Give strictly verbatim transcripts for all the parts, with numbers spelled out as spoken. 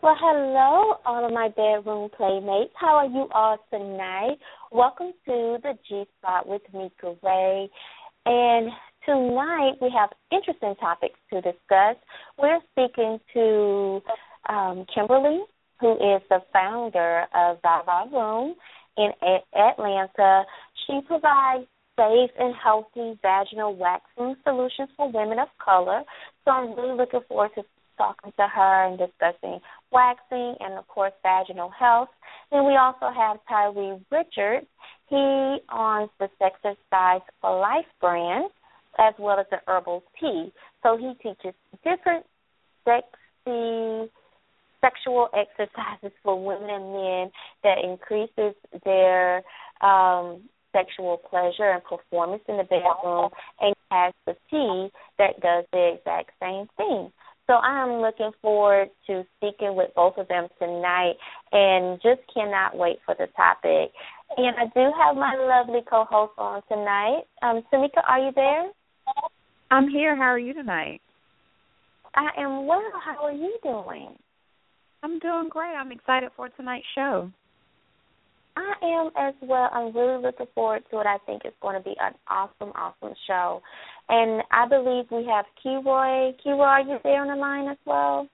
Well, hello, all of my bedroom playmates. How are you all tonight? Welcome to the G Spot with Mika Ray. And tonight we have interesting topics to discuss. We're speaking to um, Kimberly, who is the founder of Vava Room in a- Atlanta. She provides safe and healthy vaginal waxing solutions for women of color. So I'm really looking forward to talking to her and discussing waxing and, of course, vaginal health. Then we also have Tyree Richards. He owns the Sex Exercise for Life brand as well as the Herbal Tea. So he teaches different sexy sexual exercises for women and men that increases their um, sexual pleasure and performance in the bedroom, and has the tea that does the exact same thing. So I'm looking forward to speaking with both of them tonight and just cannot wait for the topic. And I do have my lovely co-host on tonight. Um, Tamika, are you there? I'm here. How are you tonight? I am well. How are you doing? I'm doing great. I'm excited for tonight's show. I am as well. I'm really looking forward to it. I think it's going to be an awesome, awesome show. And I believe we have Keroy. Keroy, are you there on the line as well?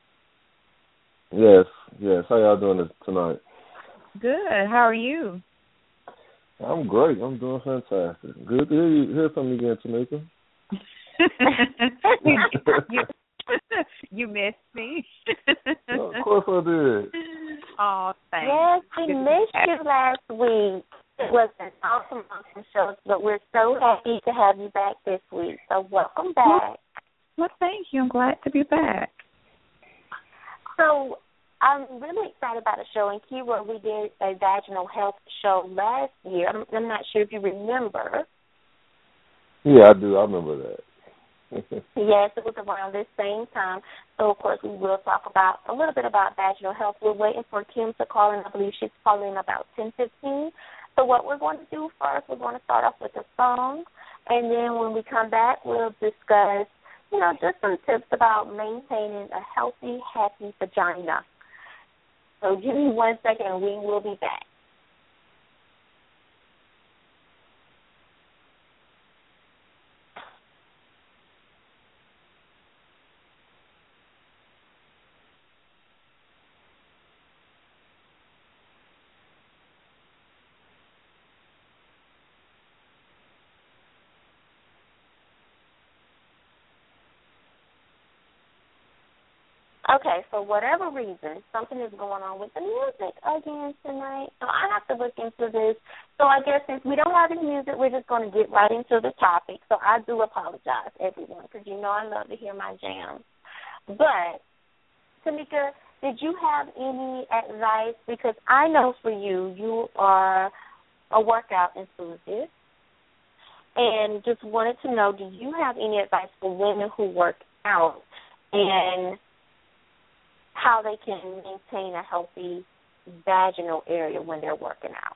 Yes, yes. How y'all doing tonight? Good. How are you? I'm great. I'm doing fantastic. Good to hear, you, hear from you again, Tamika. you, you missed me. Well, of course I did. Oh, thanks. Yes, we missed you last week. It was an awesome, awesome show, but we're so happy to have you back this week. So welcome back. Well, well thank you. I'm glad to be back. So I'm really excited about the show. In Keyword, we did a vaginal health show last year. I'm, I'm not sure if you remember. Yeah, I do. I remember that. Yes, it was around this same time. So, of course, we will talk about a little bit about vaginal health. We're waiting for Kim to call in. I believe she's calling in about ten fifteen. So what we're going to do first, we're going to start off with a song, and then when we come back, we'll discuss, you know, just some tips about maintaining a healthy, happy vagina. So give me one second, and we will be back. Okay, for whatever reason, something is going on with the music again tonight. So I have to look into this. So I guess since we don't have any music, we're just going to get right into the topic. So I do apologize, everyone, because you know I love to hear my jams. But, Tamika, did you have any advice? Because I know for you, you are a workout enthusiast. And just wanted to know, do you have any advice for women who work out and how they can maintain a healthy vaginal area when they're working out?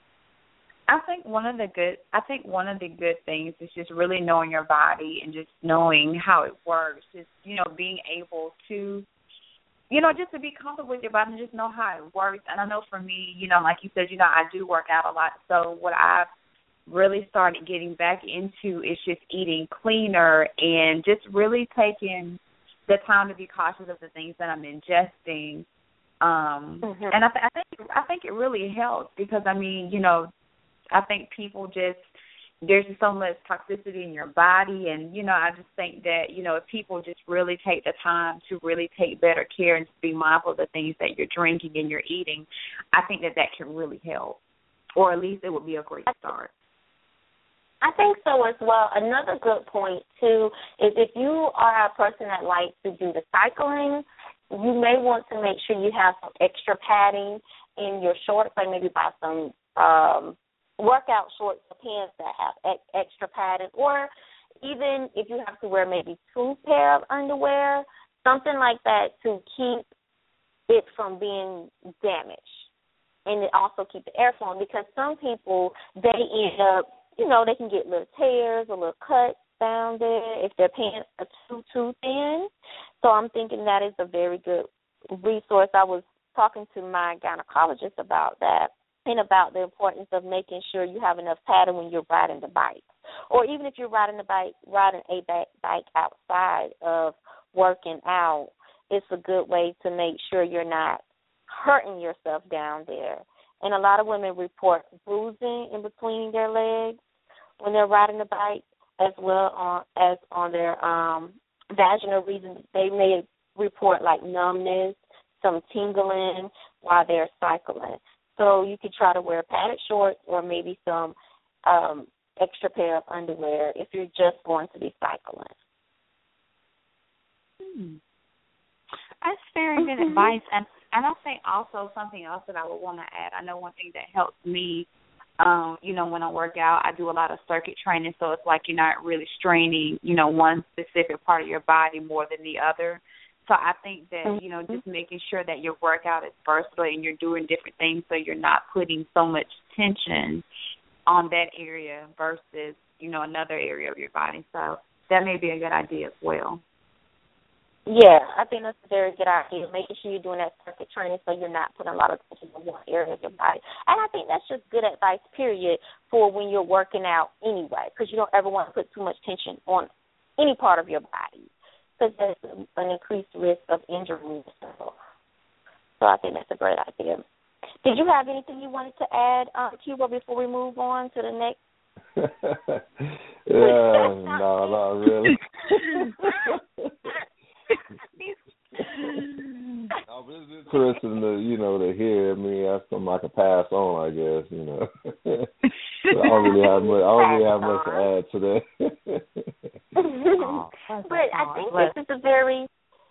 I think one of the good I think one of the good things is just really knowing your body and just knowing how it works. Just, you know, being able to, you know, just to be comfortable with your body and just know how it works. And I know for me, you know, like you said, you know, I do work out a lot. So what I've really started getting back into is just eating cleaner and just really taking the time to be cautious of the things that I'm ingesting, um, mm-hmm. and I, th- I think I think it really helps because I mean, you know, I think people just there's just so much toxicity in your body, and you know, I just think that you know, if people just really take the time to really take better care and just be mindful of the things that you're drinking and you're eating, I think that that can really help, or at least it would be a great start. I think so as well. Another good point, too, is if you are a person that likes to do the cycling, you may want to make sure you have some extra padding in your shorts, like maybe buy some um, workout shorts or pants that have ex- extra padding, or even if you have to wear maybe two pair of underwear, something like that to keep it from being damaged. And it also keep the air flowing because some people, they end up, you know, they can get little tears or little cuts down there if their pants are too, too thin. So I'm thinking that is a very good resource. I was talking to my gynecologist about that and about the importance of making sure you have enough padding when you're riding the bike. Or even if you're riding the bike, riding a bike outside of working out, it's a good way to make sure you're not hurting yourself down there. And a lot of women report bruising in between their legs when they're riding the bike, as well on, as on their um, vaginal regions. They may report like numbness, some tingling while they're cycling. So you could try to wear padded shorts or maybe some um, extra pair of underwear if you're just going to be cycling. Hmm. That's very good mm-hmm. advice. And, and I think also something else that I would want to add. I know one thing that helps me, um, you know, when I work out, I do a lot of circuit training, so it's like you're not really straining, you know, one specific part of your body more than the other. So I think that, you know, just making sure that your workout is versatile and you're doing different things so you're not putting so much tension on that area versus, you know, another area of your body. So that may be a good idea as well. Yeah, I think that's a very good idea, making sure you're doing that circuit training so you're not putting a lot of tension on one area of your body. And I think that's just good advice, period, for when you're working out anyway, because you don't ever want to put too much tension on any part of your body, because there's an increased risk of injury yourself. So I think that's a great idea. Did you have anything you wanted to add, uh, Cuba, before we move on to the next? yeah, no, not really. I was interested in the, you know, to hear. I mean, that's something I could pass on, I guess, you know. I don't really have much. I don't really have much to add to that. oh, but I think this is a very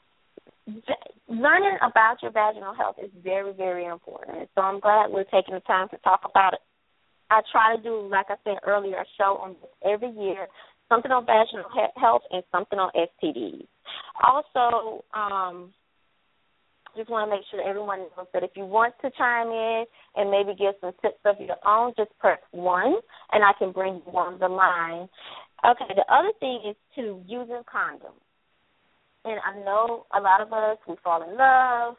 learning about your vaginal health is very, very important. So I'm glad we're taking the time to talk about it. I try to do, like I said earlier, a show on this every year, something on vaginal he- health and something on S T Ds. Also, um, just want to make sure everyone knows that if you want to chime in and maybe give some tips of your own, just press one, and I can bring you on the line. Okay, the other thing is to using condoms. And I know a lot of us, we fall in love,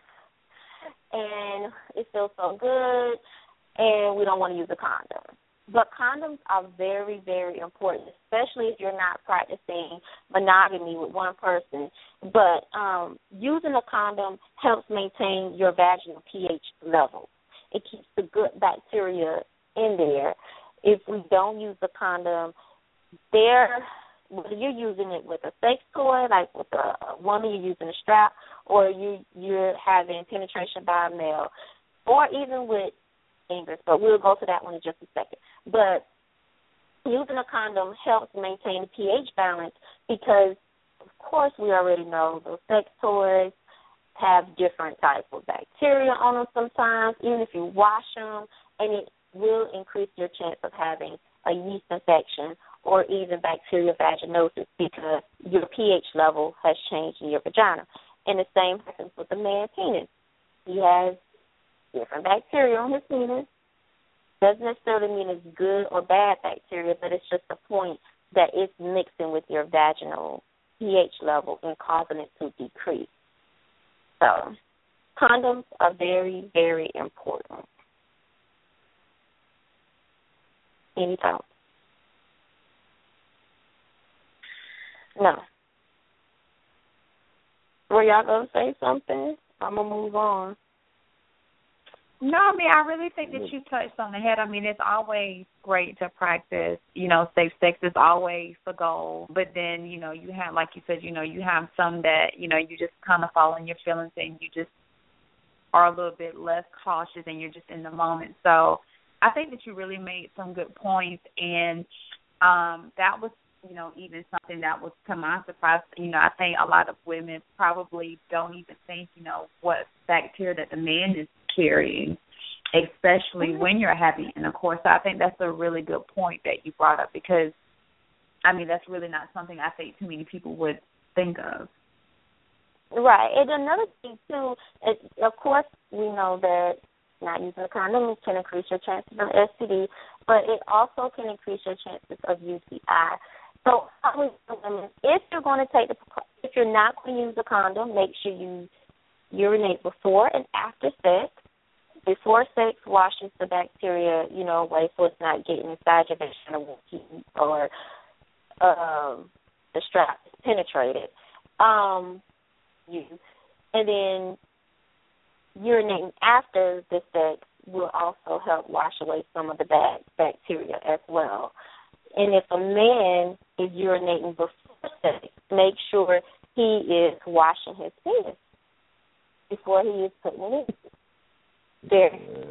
and it feels so good, and we don't want to use a condom. But condoms are very, very important, especially if you're not practicing monogamy with one person. But um, using a condom helps maintain your vaginal pH level. It keeps the good bacteria in there. If we don't use the condom, there, whether you're using it with a sex toy, like with a, a woman, you're using a strap, or you, you're having penetration by a male, or even with fingers, but we'll go to that one in just a second. But using a condom helps maintain the pH balance because, of course, we already know those sex toys have different types of bacteria on them sometimes, even if you wash them, and it will increase your chance of having a yeast infection or even bacterial vaginosis because your pH level has changed in your vagina. And the same happens with the man's penis. He has different bacteria on his penis. Doesn't necessarily mean it's good or bad bacteria, but it's just the point that it's mixing with your vaginal pH level and causing it to decrease. So condoms are very, very important. Any thoughts? No. Were y'all going to say something? I'm going to move on. No, I mean, I really think that you touched on the head. I mean, it's always great to practice, you know, safe sex is always the goal. But then, you know, you have, like you said, you know, you have some that, you know, you just kind of fall in your feelings and you just are a little bit less cautious and you're just in the moment. So I think that you really made some good points. And um, that was, you know, even something that was to my surprise. You know, I think a lot of women probably don't even think, you know, what bacteria that the man is carrying, especially when you're having intercourse. So I think that's a really good point that you brought up because, I mean, that's really not something I think too many people would think of. Right. And another thing, too, is, of course, we know that not using a condom can increase your chances of S T D, but it also can increase your chances of U T I. So I would tell women, if you're going to take the, if you're not going to use a condom, make sure you urinate before and after sex. Before sex washes the bacteria, you know, away so it's not getting inside your vaginal or um, the strap is penetrated. Um, you and then urinating after the sex will also help wash away some of the bad bacteria as well. And if a man is urinating before sex, make sure he is washing his penis before he is putting it in. There.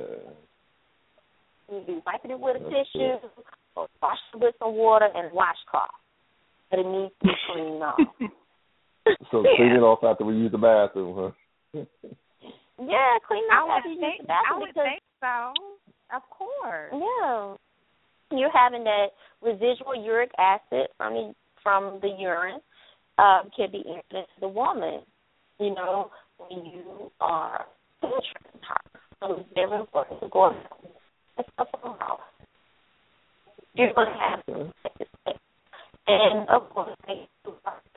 You be wiping it with a tissue or wash it with some water and washcloth. But it needs to be cleaned off. So clean it off after we use the bathroom, huh? Yeah, clean it off after you use the bathroom. I would think so. Of course. Yeah. You're having that residual uric acid from the, from the urine um, can be entered into the woman, you know, when you are penetrating her. So it's very important to go and stuff off. You're going to have to take this step. And, of course, they do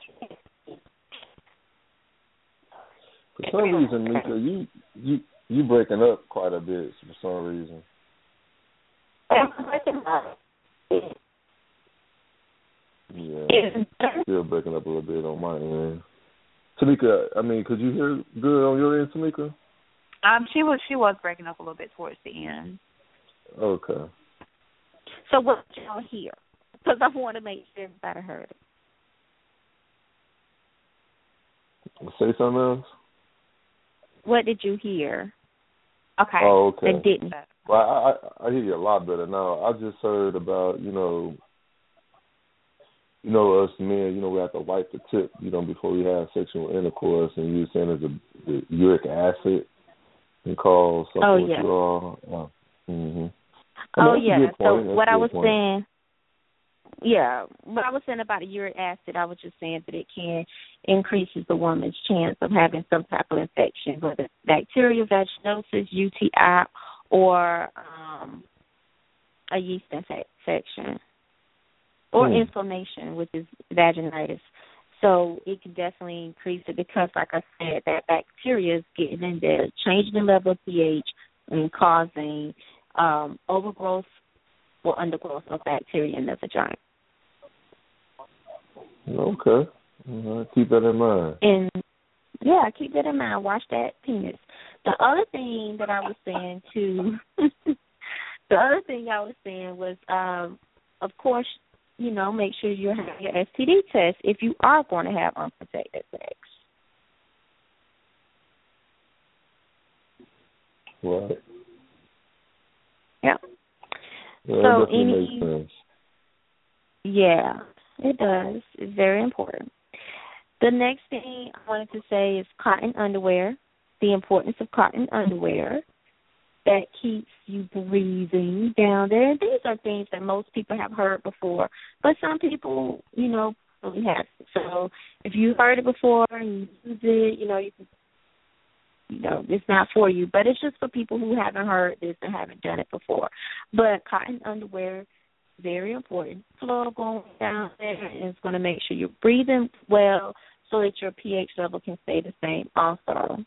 For some reason, Mika, you, you, you breaking up quite a bit for some reason. I'm breaking up. Yeah, still breaking up a little bit on my end. Tamika, I mean, could you hear good on your end, Tamika? Um, she was she was breaking up a little bit towards the end. Okay. So what did y'all hear? Because I want to make sure everybody heard it. Say something else. What did you hear? Okay. Oh, okay. That didn't. Well, I, I I hear you a lot better now. I just heard about you know, you know us men. You know we have to wipe the tip. You know before we have sexual intercourse, and you were saying there's a the uric acid can cause something Oh, with yeah. you all. Oh, mm-hmm. Oh, yeah. So what I was point. saying, yeah, what I was saying about the uric acid, I was just saying that it can increases the woman's chance of having some type of infection, whether it's bacterial vaginosis, U T I, or um, a yeast infection, or Hmm. inflammation, which is vaginitis. So it can definitely increase it because, like I said, that bacteria is getting in there, changing the level of pH and causing um, overgrowth or undergrowth of bacteria in the vagina. Okay. All right. Keep that in mind. And, yeah, keep that in mind. Wash that penis. The other thing that I was saying, too, the other thing I was saying was, um, of course, you know, make sure you have your S T D test if you are going to have unprotected sex. Right. Yeah. Yeah, So that definitely any, makes sense. Yeah, it does. It's very important. The next thing I wanted to say is cotton underwear, the importance of cotton underwear that keeps you breathing down there. And these are things that most people have heard before, but some people, you know, really haven't. So if you heard it before and you use it, you know, you can, you know, it's not for you, but it's just for people who haven't heard this and haven't done it before. But cotton underwear, very important. Flow going down there, and it's going to make sure you're breathing well so that your pH level can stay the same also.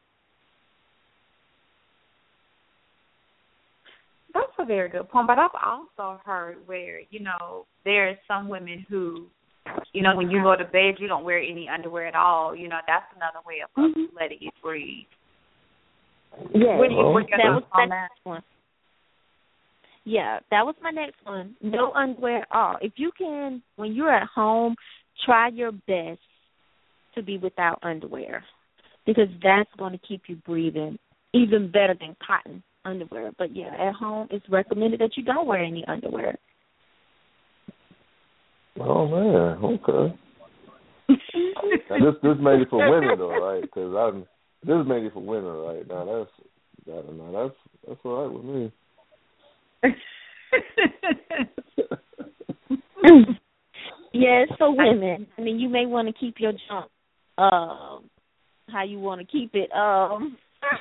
That's a very good point. But I've also heard where, you know, there are some women who, you know, when you go to bed, you don't wear any underwear at all. You know, that's another way of Mm-hmm. letting you breathe. Yeah, What do you, what that was on the that? next one. Yeah, that was my next one. No underwear at all. If you can, when you're at home, try your best to be without underwear because that's going to keep you breathing even better than cotton underwear. But, yeah, at home it's recommended that you don't wear any underwear. Oh man, okay. Now, this this made it for women though, right? Because I'm this is made it for women, right? Now that's that, now that's that's all right with me. Yeah, it's for women. I mean, you may want to keep your junk um, how you want to keep it. Um.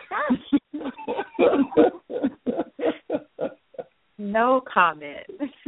No comment.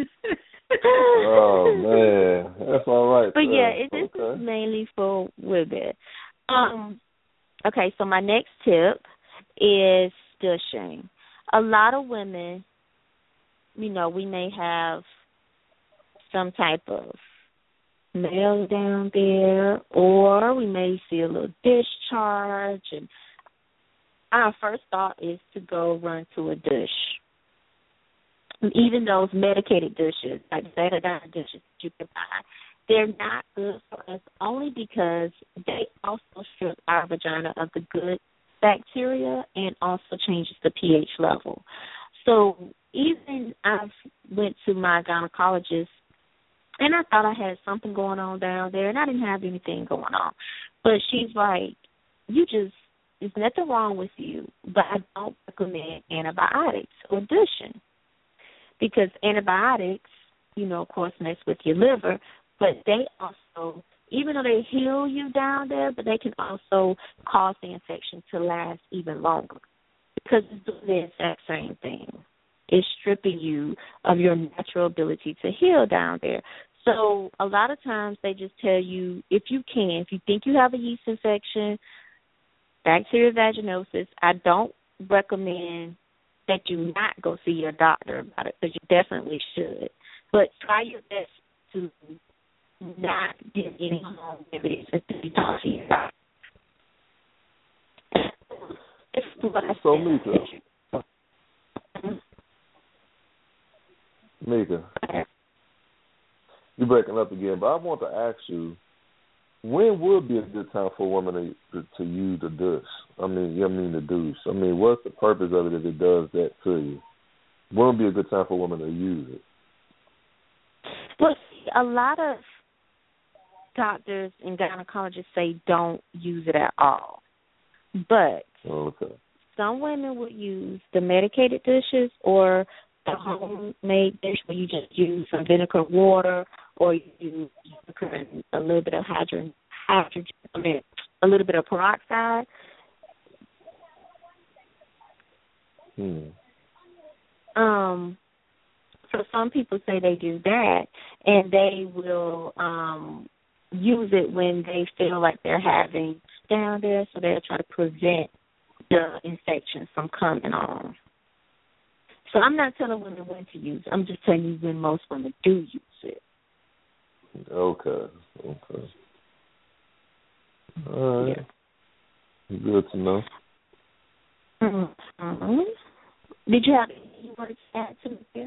Oh man, that's all right. But then. yeah, it, this okay. is mainly for women. Um, Okay, so my next tip is dushing. A lot of women, you know, we may have some type of male down there, or we may see a little discharge, and our first thought is to go run to a douche. Even those medicated douches, like betadine douches that you can buy, they're not good for us only because they also strip our vagina of the good bacteria and also changes the pH level. So even I went to my gynecologist, and I thought I had something going on down there, and I didn't have anything going on. But she's like, you just, there's nothing wrong with you, but I don't recommend antibiotics or douching. Because antibiotics, you know, of course, mess with your liver, but they also, even though they heal you down there, but they can also cause the infection to last even longer because it's doing the exact same thing. It's stripping you of your natural ability to heal down there. So a lot of times they just tell you, if you can, if you think you have a yeast infection, bacterial vaginosis, I don't recommend that you not go see your doctor about it, because you definitely should. But try your best to not get any home remedies until you talk to your doctor. So, Mika, Mika, you're breaking up again, but I want to ask you, when would be a good time for a woman to, to, to use the douche? I mean, I mean the douche. I mean, what's the purpose of it if it does that to you? When would be a good time for a woman to use it? Well, see, a lot of doctors and gynecologists say don't use it at all. But okay. Some women would use the medicated dishes or the homemade dish where you just use some vinegar water, or you use a little bit of hydrogen, hydrogen, I mean, a little bit of peroxide. Hmm. Um, so some people say they do that, and they will um, use it when they feel like they're having down there, so they'll try to prevent the infection from coming on. So I'm not telling women when to use it. I'm just telling you when most women do use it. Okay. Okay. All right. Yeah. Good to know. Mm-hmm. Did you have any words to add to it?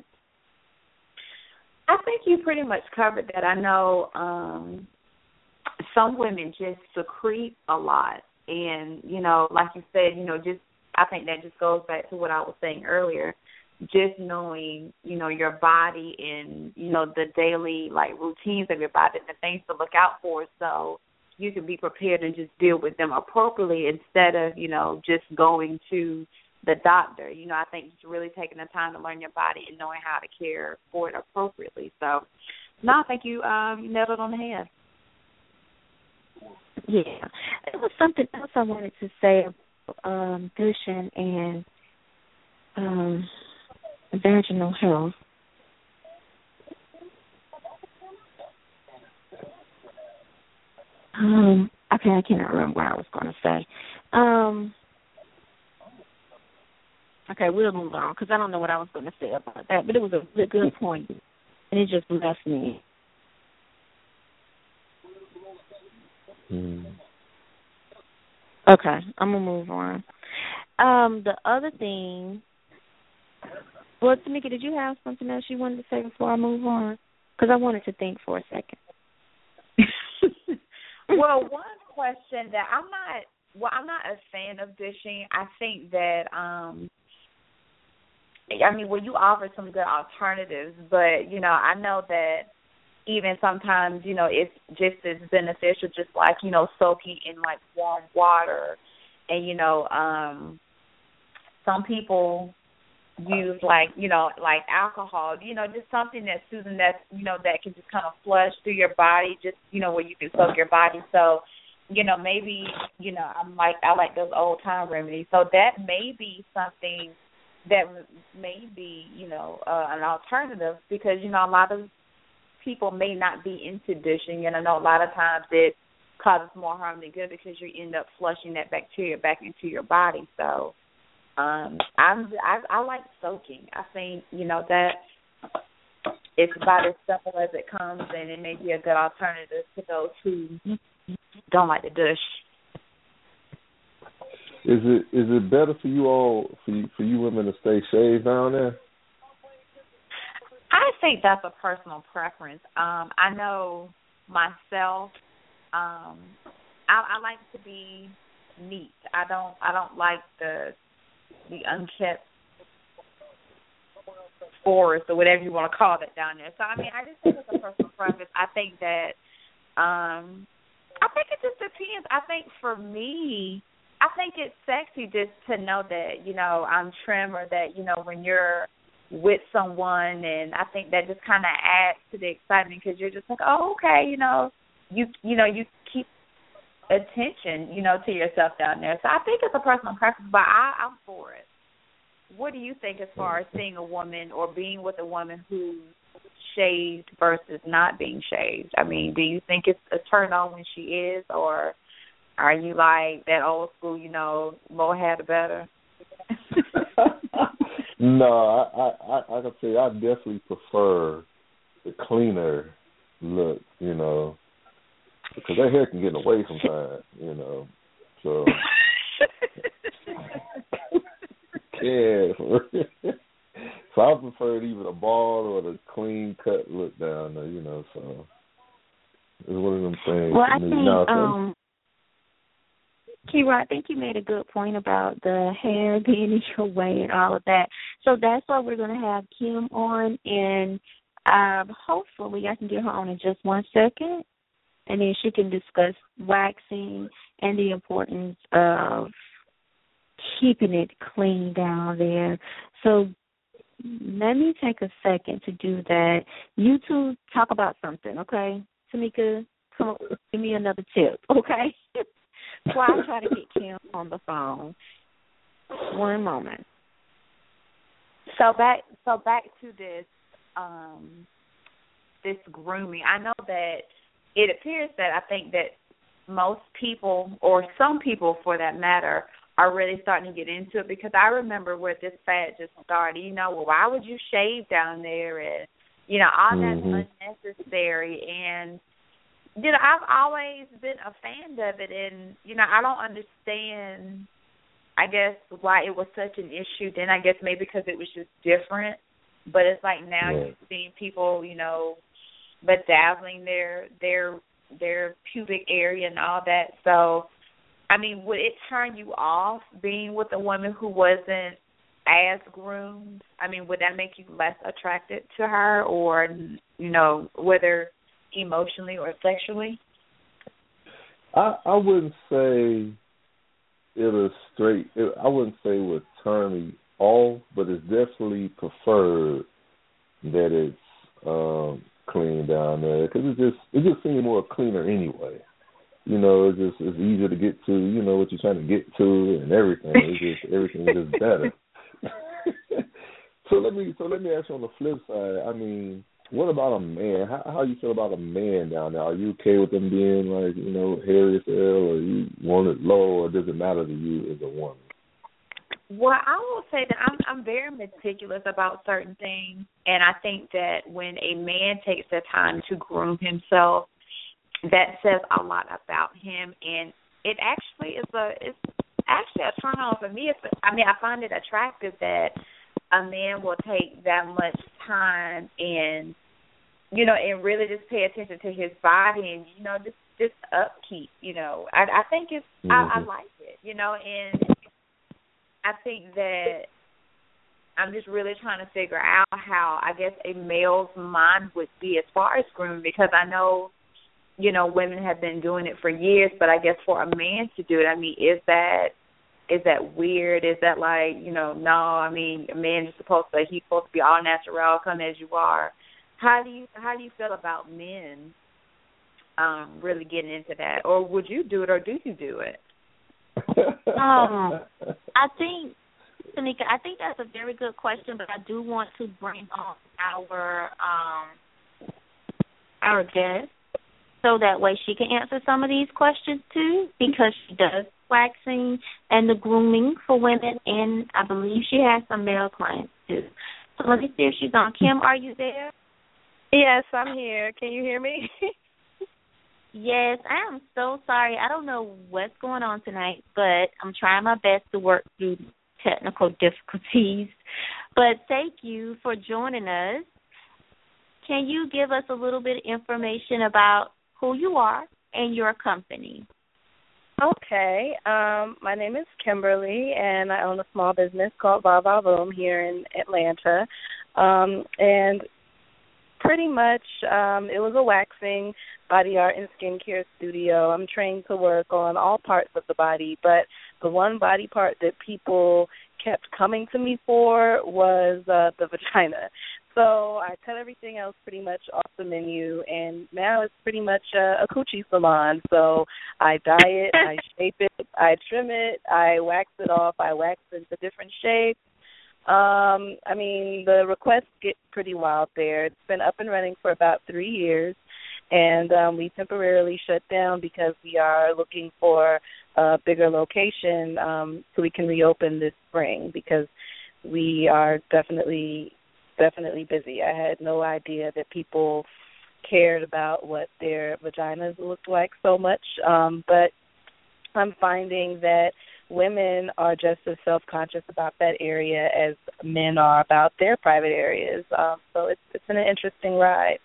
I think you pretty much covered that. I know um, some women just secrete a lot. And, you know, like you said, you know, just I think that just goes back to what I was saying earlier. Just knowing, you know, your body and, you know, the daily, like, routines of your body and the things to look out for, so you can be prepared and just deal with them appropriately instead of, you know, just going to the doctor. You know, I think just really taking the time to learn your body and knowing how to care for it appropriately. So, no, I think you, um, you nailed it on the head. Yeah. There was something else I wanted to say about um, douching and um, vaginal health. Um, okay, I cannot remember what I was going to say. Um, okay, we'll move on because I don't know what I was going to say about that, but it was a really good point, and it just left me. Hmm. Okay, I'm going to move on. Um, the other thing, well, Tamika, did you have something else you wanted to say before I move on? Because I wanted to think for a second. Well, one question that I'm not, well, I'm not a fan of dishing. I think that, um, I mean, well, you offer some good alternatives, but, you know, I know that even sometimes, you know, it's just as beneficial, just like, you know, soaking in, like, warm water. And, you know, um, some people use, like, you know, like alcohol, you know, just something that's soothing, that, you know, that can just kind of flush through your body, just, you know, where you can soak your body. So, you know, maybe, you know, I'm like, I like those old-time remedies. So that may be something that may be, you know, uh, an alternative because, you know, a lot of people may not be into dishing, and I know a lot of times it causes more harm than good because you end up flushing that bacteria back into your body. So um, I'm, I, I like soaking. I think, you know, that it's about as simple as it comes, and it may be a good alternative to those who don't like the douche. Is it is it better for you all for you, for you women to stay shaved down there? I think that's a personal preference. Um, I know myself. Um, I, I like to be neat. I don't. I don't like the the unkept forest or whatever you want to call it down there. So I mean, I just think it's a personal preference. I think that. Um, I think it just depends. I think for me, I think it's sexy just to know that, you know, I'm trim, or that, you know, when you're with someone, and I think that just kind of adds to the excitement because you're just like, oh, okay, you know, you you know, you keep attention, you know, to yourself down there. So I think it's a personal preference, but I, I'm for it. What do you think as far as seeing a woman or being with a woman who's shaved versus not being shaved? I mean, do you think it's a turn on when she is, or are you like that old school, you know, more hair the better? No, I, I, I can say I definitely prefer the cleaner look, you know, because that hair can get away sometimes, you know. So, yeah. So I prefer either the bald or the clean cut look down there, you know. So it's one of them things. Well, I me. think, now, um, Kira, I think you made a good point about the hair being in your way and all of that. So that's why we're going to have Kim on, and um, hopefully I can get her on in just one second, and then she can discuss waxing and the importance of keeping it clean down there. So let me take a second to do that. You two talk about something, okay? Tamika, come on, give me another tip, okay? While I try to get Kim on the phone. One moment. So back, so back to this, um, this grooming. I know that it appears that I think that most people, or some people for that matter, are really starting to get into it, because I remember where this fad just started. You know, well, why would you shave down there, and you know, all mm-hmm. that's unnecessary. And you know, I've always been a fan of it, and you know, I don't understand, I guess, why it was such an issue then. I guess maybe because it was just different. But it's like now yeah. you're seeing people, you know, bedazzling their their their pubic area and all that. So, I mean, would it turn you off being with a woman who wasn't as groomed? I mean, would that make you less attracted to her, or, you know, whether emotionally or sexually? I I wouldn't say it'll straight. It, I wouldn't say it would turn me off, but it's definitely preferred that it's um, clean down there, because it just it just seems more cleaner anyway. You know, it's just it's easier to get to. You know what you're trying to get to and everything. It's just everything is just better. so let me so let me ask you on the flip side. I mean, what about a man? How how you feel about a man down there? Are you okay with them being like, you know, hairy as hell, or you want it low, or does it matter to you as a woman? Well, I will say that I'm I'm very meticulous about certain things, and I think that when a man takes the time to groom himself, that says a lot about him, and it actually is a it's actually a turn on for me. It's, I mean, I find it attractive that a man will take that much time and, you know, and really just pay attention to his body and, you know, just just upkeep. You know, I I think it's mm-hmm. I, I like it. You know, and I think that I'm just really trying to figure out how, I guess, a male's mind would be as far as grooming, because I know, you know, women have been doing it for years, but I guess for a man to do it, I mean, is that is that weird? Is that like, you know, no, I mean, a man is supposed to, he's supposed to be all natural, come as you are. How do you how do you feel about men um, really getting into that? Or would you do it, or do you do it? um, I think, Tanika, I think that's a very good question, but I do want to bring on our um, our guest. so that way she can answer some of these questions too, because she does waxing and the grooming for women, and I believe she has some male clients too. So let me see if she's on. Kim, are you there? Yes, I'm here. Can you hear me? Yes, I am so sorry. I don't know what's going on tonight, but I'm trying my best to work through technical difficulties. But thank you for joining us. Can you give us a little bit of information about who you are and your company? Okay. Um, my name is Kimberly, and I own a small business called Vava Boom here in Atlanta. Um, and pretty much um, it was a waxing, body art, and skincare studio. I'm trained to work on all parts of the body, but the one body part that people kept coming to me for was uh, the vagina. So I cut everything else pretty much off the menu, and now it's pretty much a, a coochie salon. So I dye it, I shape it, I trim it, I wax it off, I wax it into different shapes. Um, I mean, the requests get pretty wild there. It's been up and running for about three years, and um, we temporarily shut down because we are looking for a bigger location um, so we can reopen this spring, because we are definitely definitely busy. I had no idea that people cared about what their vaginas looked like so much, um, but I'm finding that women are just as self-conscious about that area as men are about their private areas. Um, so it's it's been an interesting ride.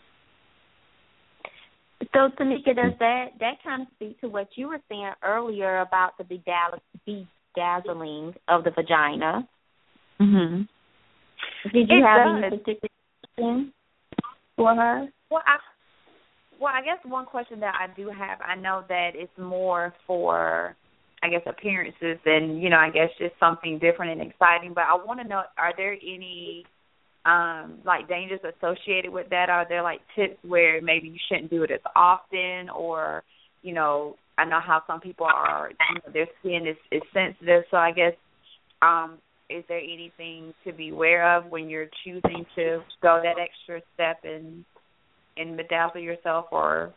So, Tamika, does that, that kind of speak to what you were saying earlier about the bedazzling, bedazzling of the vagina? Mm-hmm. Did you it have does. any particular question for her? Well, I, well, I guess one question that I do have, I know that it's more for, I guess, appearances and, you know, I guess just something different and exciting. But I want to know, are there any, um, like, dangers associated with that? Are there, like, tips where maybe you shouldn't do it as often? Or, you know, I know how some people are, you know, their skin is, is sensitive. So I guess, um, is there anything to be aware of when you're choosing to go that extra step and, and bedazzle yourself? Or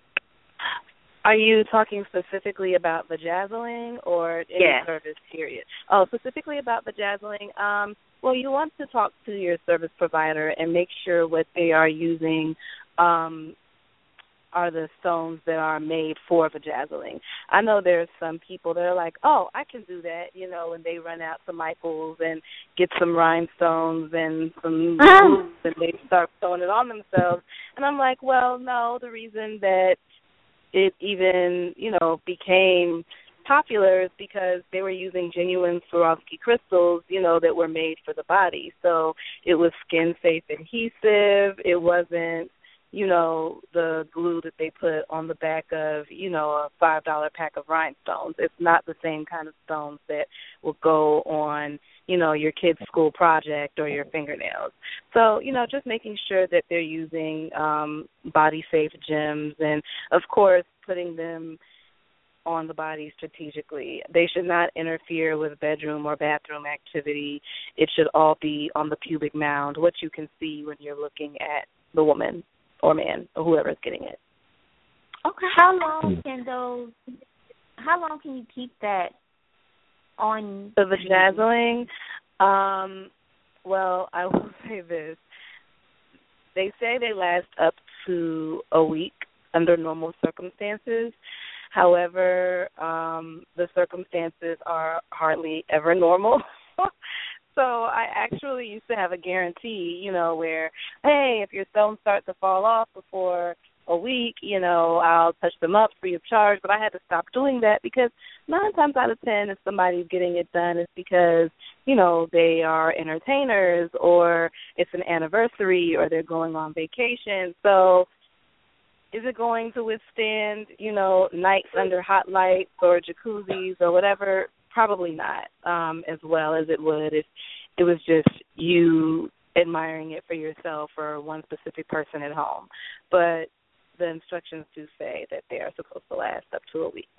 are you talking specifically about vajazzling or any yes. service period? Oh, specifically about vajazzling. Um, well, you want to talk to your service provider and make sure what they are using um, are the stones that are made for vajazzling. I know there's some people that are like, oh, I can do that, you know, and they run out to Michael's and get some rhinestones and some glue and they start throwing it on themselves. And I'm like, well, no, the reason that it even, you know, became popular is because they were using genuine Swarovski crystals, you know, that were made for the body. So it was skin-safe adhesive. It wasn't, you know, the glue that they put on the back of, you know, a five dollar pack of rhinestones. It's not the same kind of stones that will go on, you know, your kid's school project or your fingernails. So, you know, just making sure that they're using um, body-safe gems and, of course, putting them on the body strategically. They should not interfere with bedroom or bathroom activity. It should all be on the pubic mound, what you can see when you're looking at the woman or man or whoever is getting it. Okay. How long can those? How long can you keep that on? The vajazzling. Um, well, I will say this: they say they last up to a week under normal circumstances. However, um, the circumstances are hardly ever normal. So I actually used to have a guarantee, you know, where, hey, if your stones start to fall off before a week, you know, I'll touch them up free of charge. But I had to stop doing that because nine times out of ten, if somebody's getting it done, it's because, you know, they are entertainers or it's an anniversary or they're going on vacation. So is it going to withstand, you know, nights under hot lights or jacuzzis or whatever? Probably not um, as well as it would if it was just you admiring it for yourself or one specific person at home. But the instructions do say that they are supposed to last up to a week.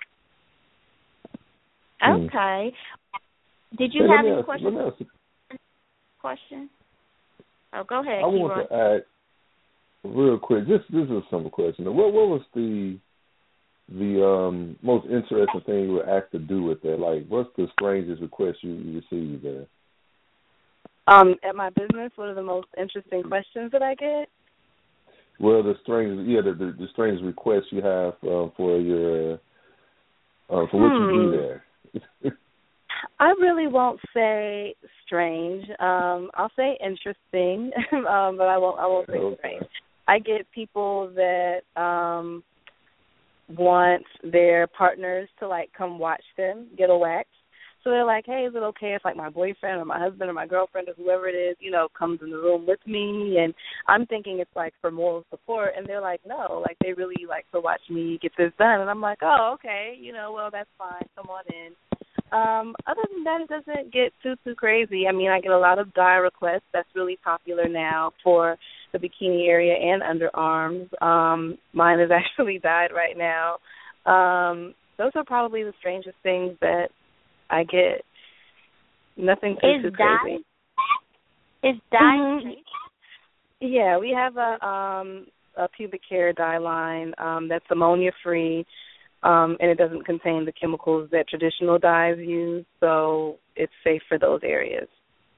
Okay. Did you hey, have any ask, questions? Question? Oh, go ahead. I want to ask. real quick, just this is a simple question. What what was the the um, most interesting thing you were asked to do with that? Like, what's the strangest request you, you received there? Um, at my business, what are the most interesting questions that I get? Well, the strange, yeah, the, the, the strangest requests you have uh, for your uh, for what hmm. you do there. I really won't say strange. Um, I'll say interesting, um, but I won't. I won't say okay. strange. I get people that um, want their partners to like come watch them get a wax. So they're like, hey, is it okay if like my boyfriend or my husband or my girlfriend or whoever it is, you know, comes in the room with me? And I'm thinking it's like for moral support, and they're like, no, like they really like to watch me get this done. And I'm like, oh, okay, you know, well that's fine, come on in. Um, other than that, it doesn't get too, too crazy. I mean, I get a lot of dye requests. That's really popular now for the bikini area and underarms. Um, mine is actually dyed right now. Um, those are probably the strangest things that I get. Nothing too, is too dye, crazy. Is dye mm-hmm. Yeah, we have a, um, a pubic hair dye line um, that's ammonia-free. Um, and it doesn't contain the chemicals that traditional dyes use, so it's safe for those areas.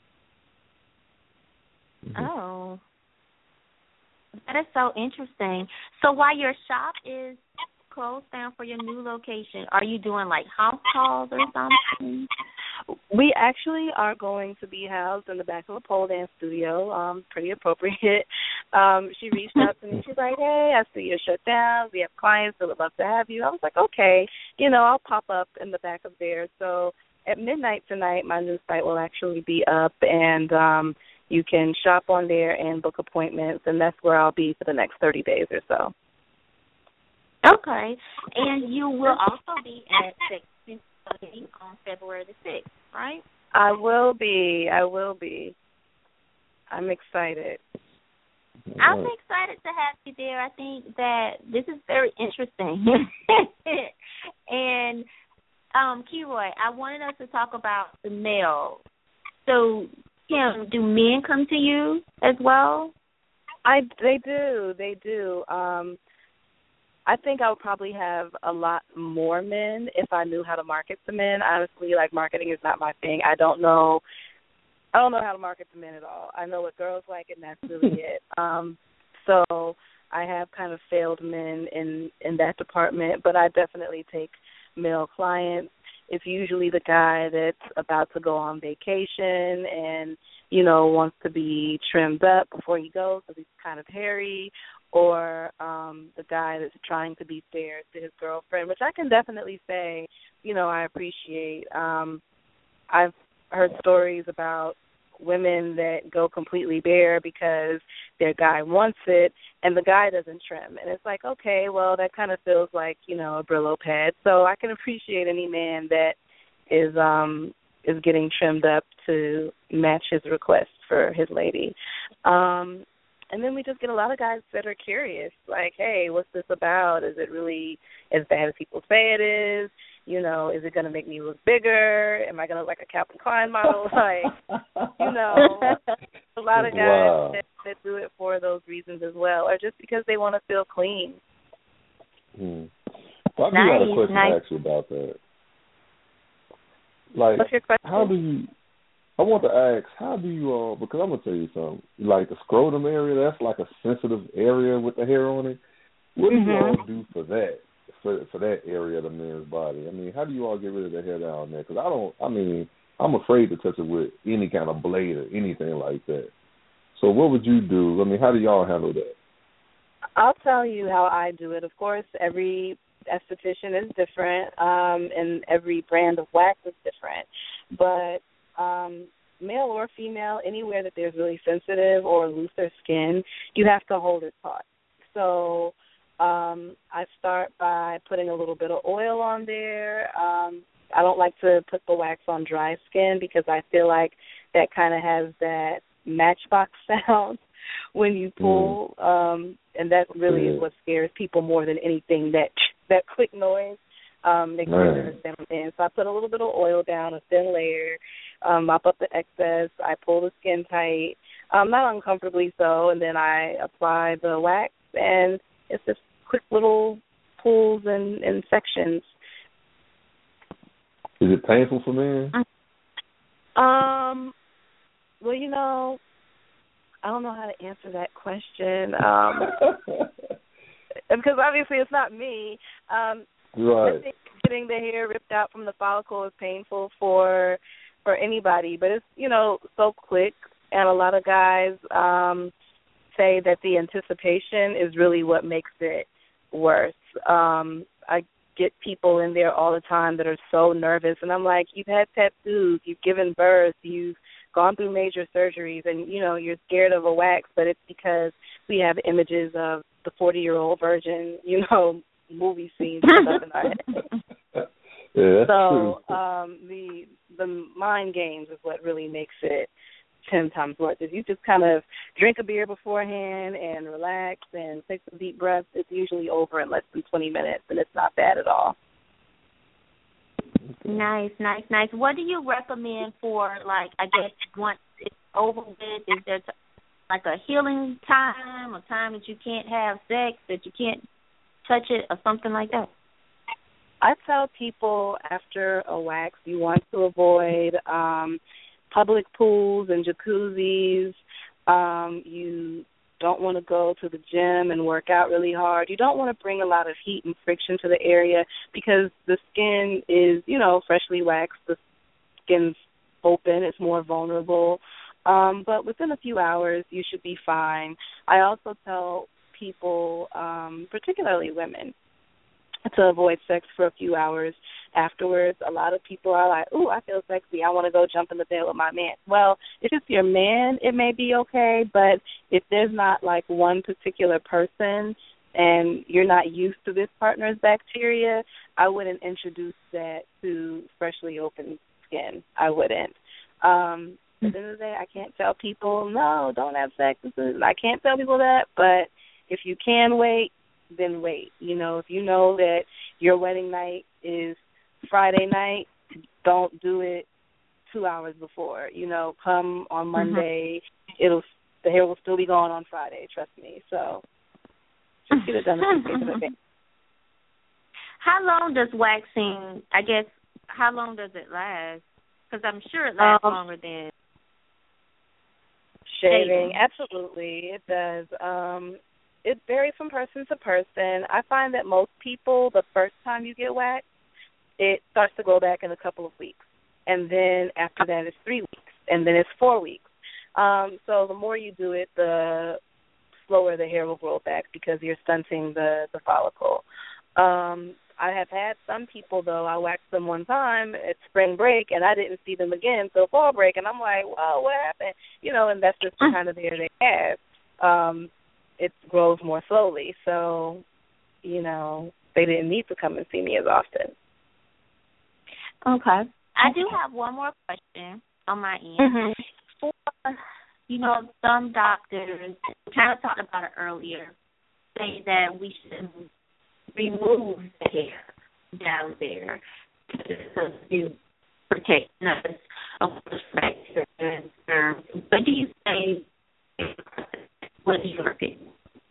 Oh. That is so interesting. So while your shop is closed down for your new location, are you doing like house calls or something? We actually are going to be housed in the back of a pole dance studio. Um, pretty appropriate. Um, she reached out to me. She's like, hey, I see you're shut down. We have clients that would love to have you. I was like, okay, you know, I'll pop up in the back of there. So at midnight tonight, my new site will actually be up, and um, you can shop on there and book appointments, and that's where I'll be for the next thirty days or so. Okay. And you will also be at Section on February the sixth, right? I will be. I will be. I'm excited. I'm excited to have you there. I think that this is very interesting. And, um, Keroy, I wanted us to talk about the male. So, Kim, do men come to you as well? I, they do. They do. Um, I think I would probably have a lot more men if I knew how to market to men. Honestly, like, marketing is not my thing. I don't know. I don't know how to market to men at all. I know what girls like, and that's really it. Um, so I have kind of failed men in, in that department, but I definitely take male clients. It's usually the guy that's about to go on vacation and, you know, wants to be trimmed up before he goes because he's kind of hairy, or um, the guy that's trying to be fair to his girlfriend, which I can definitely say, you know, I appreciate. Um, I've heard stories about women that go completely bare because their guy wants it and the guy doesn't trim. And it's like, okay, well, that kind of feels like, you know, a Brillo pad. So I can appreciate any man that is um, is getting trimmed up to match his request for his lady. Um, and then we just get a lot of guys that are curious, like, hey, what's this about? Is it really as bad as people say it is? You know, is it going to make me look bigger? Am I going to look like a Calvin Klein model? Like, you know, a lot of guys wow. that, that do it for those reasons as well, or just because they want to feel clean. Hmm. Well, I do nice, have a question nice. to ask you about that. Like, what's your question? How do you, I want to ask, how do you all, because I'm going to tell you something, like the scrotum area, that's like a sensitive area with the hair on it. What do mm-hmm. you all do for that? For for that area of the man's body? I mean, how do you all get rid of the hair down there? Because I don't, I mean, I'm afraid to touch it with any kind of blade or anything like that. So what would you do? I mean, how do y'all handle that? I'll tell you how I do it. Of course, every esthetician is different, um, and every brand of wax is different. But um, male or female, anywhere that there's really sensitive or looser skin, you have to hold it taut. So Um, I start by putting a little bit of oil on there. Um, I don't like to put the wax on dry skin because I feel like that kind of has that matchbox sound when you pull, mm. um, and that really mm. is what scares people more than anything, that that quick noise um, makes me nervous down in. So I put a little bit of oil down, a thin layer, um, mop up the excess. I pull the skin tight. um, not uncomfortably so, and then I apply the wax, and it's just quick little pulls and, and sections. Is it painful for men? Um, well, you know, I don't know how to answer that question. Um, because obviously it's not me. Um, right. I think getting the hair ripped out from the follicle is painful for for anybody, but it's, you know, so quick, and a lot of guys um, say that the anticipation is really what makes it worse. Um, I get people in there all the time that are so nervous, and I'm like, you've had tattoos, you've given birth, you've gone through major surgeries, and, you know, you're scared of a wax, but it's because we have images of the forty-year-old virgin, you know, movie scenes up in our head. Yeah, that's so true. um, the the mind games is what really makes it ten times worse. If you just kind of drink a beer beforehand and relax and take some deep breaths, it's usually over in less than twenty minutes, and it's not bad at all. Nice, nice, nice. What do you recommend for, like, I guess once it's over with, is there t- like a healing time, a time that you can't have sex, that you can't touch it, or something like that? I tell people after a wax you want to avoid um, public pools and jacuzzis. Um, you don't want to go to the gym and work out really hard. You don't want to bring a lot of heat and friction to the area because the skin is, you know, freshly waxed. The skin's open. It's more vulnerable. Um, but within a few hours, you should be fine. I also tell people, um, particularly women, to avoid sex for a few hours afterwards. A lot of people are like, ooh, I feel sexy. I want to go jump in the bed with my man. Well, if it's your man, it may be okay, but if there's not like one particular person and you're not used to this partner's bacteria, I wouldn't introduce that to freshly open skin. I wouldn't. Um, at the end of the day, I can't tell people, no, don't have sex. I can't tell people that, but if you can wait, then wait. You know, if you know that your wedding night is Friday night, don't do it two hours before. You know, come on Monday. Mm-hmm. It'll the hair will still be gone on Friday. Trust me. So just get it done as quick as it. How long does waxing? I guess how long does it last? Because I'm sure it lasts um, longer than shaving. Absolutely, it does. Um, It varies from person to person. I find that most people, the first time you get waxed, it starts to grow back in a couple of weeks. And then after that, it's three weeks. And then it's four weeks. Um, so the more you do it, the slower the hair will grow back because you're stunting the, the follicle. Um, I have had some people, though, I waxed them one time at spring break, and I didn't see them again until fall break. And I'm like, whoa, what happened? You know, and that's just the kind of hair they have. Um, it grows more slowly. So, you know, they didn't need to come and see me as often. Okay. I do have one more question on my end. Mm-hmm. For, you know, some doctors, we kind of talked about it earlier, say that we should remove the hair down there to protect us of bacteria and germs. What do you say? What is your opinion?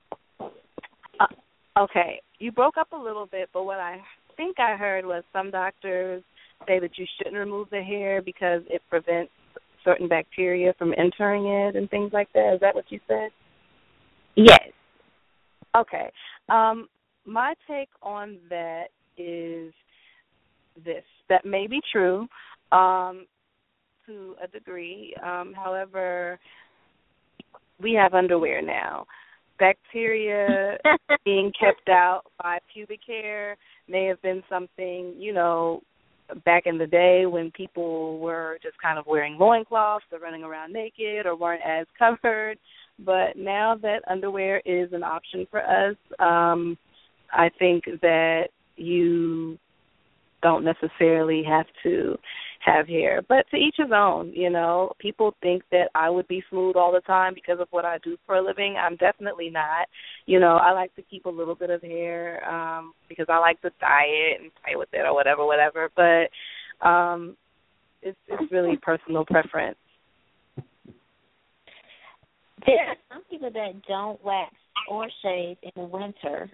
Uh, okay, you broke up a little bit, but what I think I heard was some doctors say that you shouldn't remove the hair because it prevents certain bacteria from entering it and things like that. Is that what you said? Yes. Okay. Um, my take on that is this. That may be true um, to a degree. Um, however, we have underwear now. Bacteria being kept out by pubic hair may have been something, you know, back in the day when people were just kind of wearing loincloths or running around naked or weren't as covered. But now that underwear is an option for us, um, I think that you don't necessarily have to have hair. But to each his own, you know. People think that I would be smooth all the time because of what I do for a living. I'm definitely not. You know, I like to keep a little bit of hair um, because I like to dye it and play with it or whatever, whatever. But um, it's, it's really personal preference. There are some people that don't wax or shave in the winter.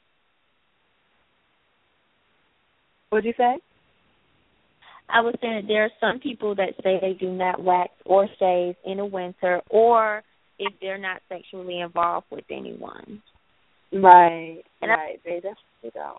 What'd you say? I was saying that there are some people that say they do not wax or shave in the winter, or if they're not sexually involved with anyone. Right, and right. I, they definitely don't.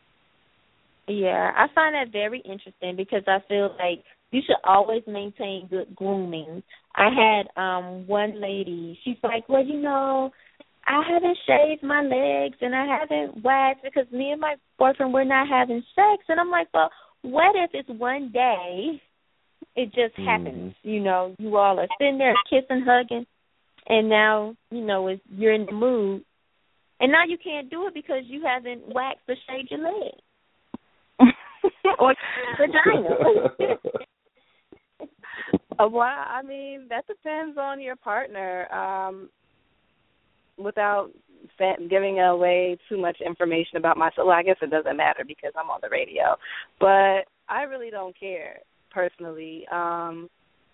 Yeah, I find that very interesting because I feel like you should always maintain good grooming. I had um one lady, she's like, well, you know, I haven't shaved my legs and I haven't waxed because me and my boyfriend, we're not having sex. And I'm like, well, what if it's one day it just mm-hmm. happens, you know, you all are sitting there kissing, hugging, and now, you know, it's, you're in the mood. And now you can't do it because you haven't waxed or shaved your legs. Or vagina. uh, well, I mean, that depends on your partner. Um, without giving away too much information about myself, well, I guess it doesn't matter because I'm on the radio. But I really don't care, personally. Um,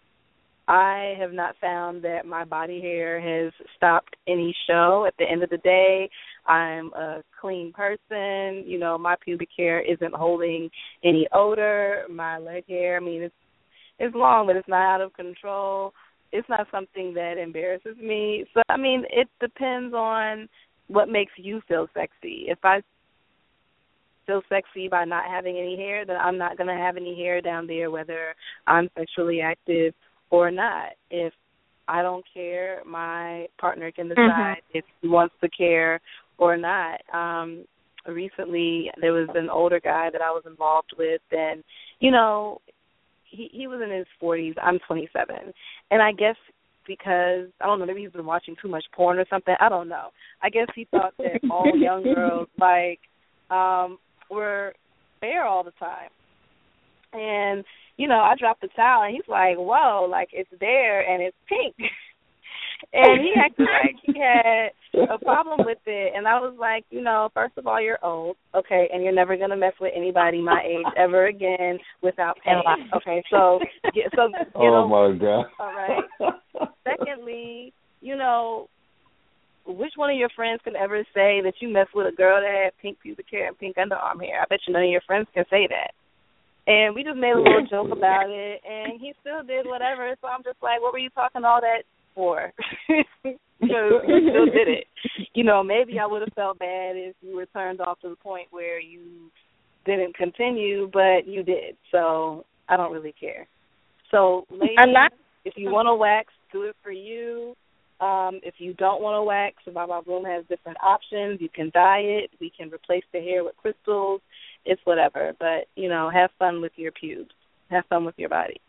I have not found that my body hair has stopped any show. At the end of the day, I'm a clean person. You know, my pubic hair isn't holding any odor. My leg hair, I mean, it's it's long, but it's not out of control. It's not something that embarrasses me. So, I mean, it depends on what makes you feel sexy. If I feel sexy by not having any hair, then I'm not going to have any hair down there, whether I'm sexually active or not. If I don't care, my partner can decide mm-hmm. if he wants to care or not. Um, recently, there was an older guy that I was involved with, and, you know, he, he was in his forties. I'm twenty-seven. And I guess because, I don't know, maybe he's been watching too much porn or something. I don't know. I guess he thought that all young girls, like, um, were bare all the time. And, you know, I dropped the towel, and he's like, whoa, like, it's there, and it's pink. And he acted like he had a problem with it. And I was like, you know, first of all, you're old, okay, and you're never going to mess with anybody my age ever again without paying. Okay, so, so you oh, know. my God. All right. Secondly, you know, which one of your friends can ever say that you messed with a girl that had pink pubic hair and pink underarm hair? I bet you none of your friends can say that. And we just made a little joke about it, and he still did whatever. So I'm just like, what were you talking all that for? Because you still did it. You know, maybe I would have felt bad if you were turned off to the point where you didn't continue, but you did. So I don't really care. So, ladies, if you want to wax, do it for you. Um, if you don't want to wax, Vava Voom has different options. You can dye it. We can replace the hair with crystals. It's whatever. But, you know, have fun with your pubes. Have fun with your body.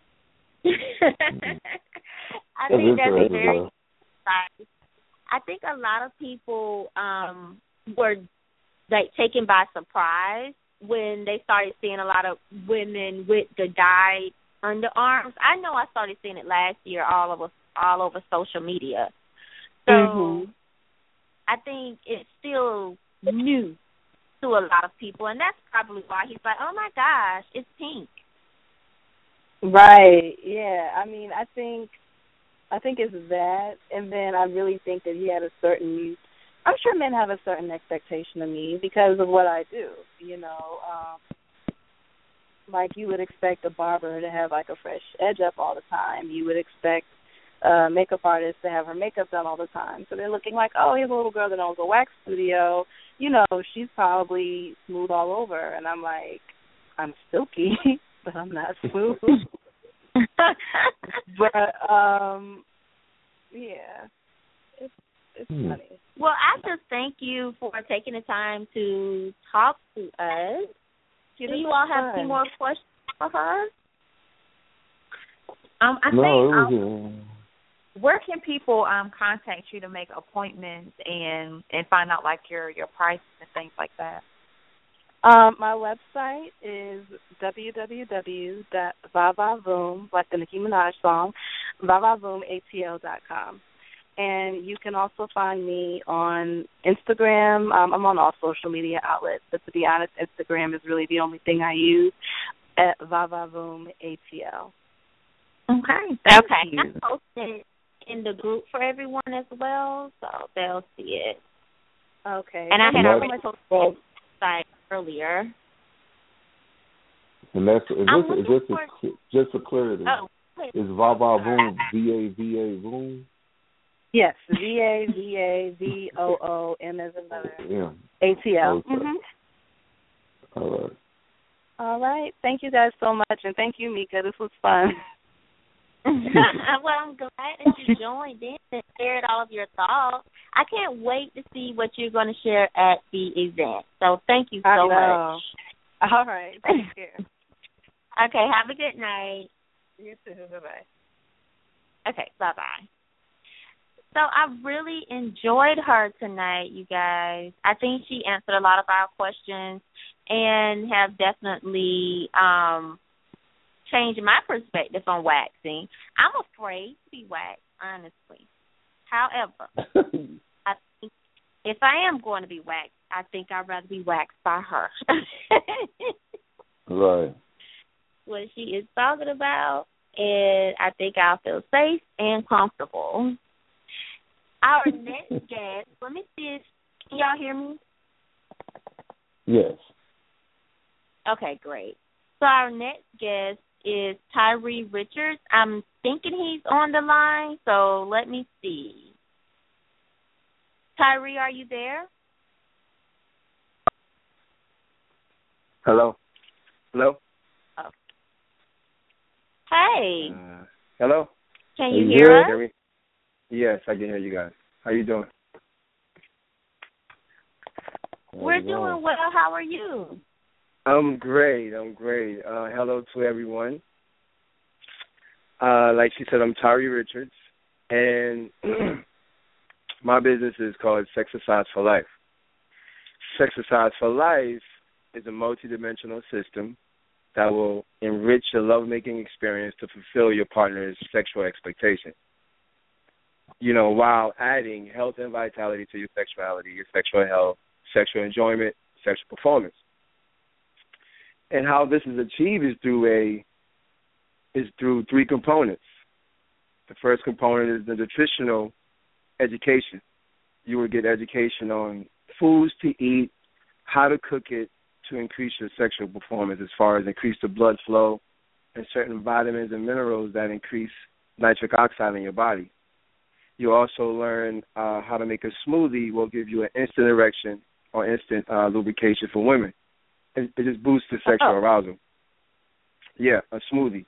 I think that's very exciting. I think a lot of people um, were like taken by surprise when they started seeing a lot of women with the dyed underarms. I know I started seeing it last year all over all over social media. So mm-hmm. I think it's still new to a lot of people, and that's probably why he's like, oh, my gosh, it's pink. Right, yeah. I mean, I think I think it's that, and then I really think that he had a certain, I'm sure men have a certain expectation of me because of what I do, you know. Um, like you would expect a barber to have, like, a fresh edge up all the time. You would expect a makeup artist to have her makeup done all the time. So they're looking like, oh, here's a little girl that owns a wax studio. You know, she's probably smooth all over. And I'm like, I'm silky, but I'm not smooth. But, um, yeah, it's, it's hmm. funny. Well, I just thank you for taking the time to talk to us. Do you all have any more questions for her? Um, I no, think, it was, um, where can people um, contact you to make appointments and, and find out, like, your, your prices and things like that? Um, my website is w w w dot vavavoom, like the Nicki Minaj song, vavavoom a t l dot com. And you can also find me on Instagram. Um, I'm on all social media outlets, but to be honest, Instagram is really the only thing I use, at vavavoom a t l. Okay. Thank okay. you. I posted in the group for everyone as well, so they'll see it. Okay. And I had That's- already posted it on the site earlier. And that's and I'm just, looking just, for- for, just for clarity, Oh, is Va Va Voom V A V A Voom? Yes, V A V A V O O M as in mother. Yeah. A T L. Okay. Mm-hmm. All right. All right. Thank you guys so much, and thank you, Mika. This was fun. Well, I'm glad that you joined in and shared all of your thoughts. I can't wait to see what you're going to share at the event. So thank you so I know. much. All right. Take care. Okay, have a good night. You too. Bye-bye. Okay, bye-bye. So I really enjoyed her tonight, you guys. I think she answered a lot of our questions and have definitely um, changed my perspective on waxing. I'm afraid to be waxed, honestly. However, I think if I am going to be waxed, I think I'd rather be waxed by her. Right. What she is talking about, and I think I'll feel safe and comfortable. Our next guest, let me see if, can y'all hear me? Yes. Okay, great. So our next guest is Tyree Richards. I'm thinking he's on the line, so let me see. Tyree, are you there? Hello? Hello? Oh. Hey. Uh, hello? Can you Are you hear here? us? Hear me? Yes, I can hear you guys. How you doing? We're doing well. How are you? I'm great. I'm great. Uh, hello to everyone. Uh, like she said, I'm Tyree Richards, and my business is called Sexercise for Life. Sexercise for Life is a multidimensional system that will enrich your lovemaking experience to fulfill your partner's sexual expectations. You know, while adding health and vitality to your sexuality, your sexual health, sexual enjoyment, sexual performance. And how this is achieved is through a is through three components. The first component is the nutritional education. You will get education on foods to eat, how to cook it to increase your sexual performance, as far as increase the blood flow and certain vitamins and minerals that increase nitric oxide in your body. You also learn uh, how to make a smoothie will give you an instant erection or instant uh, lubrication for women. It, it just boosts the sexual Oh. arousal. Yeah, a smoothie.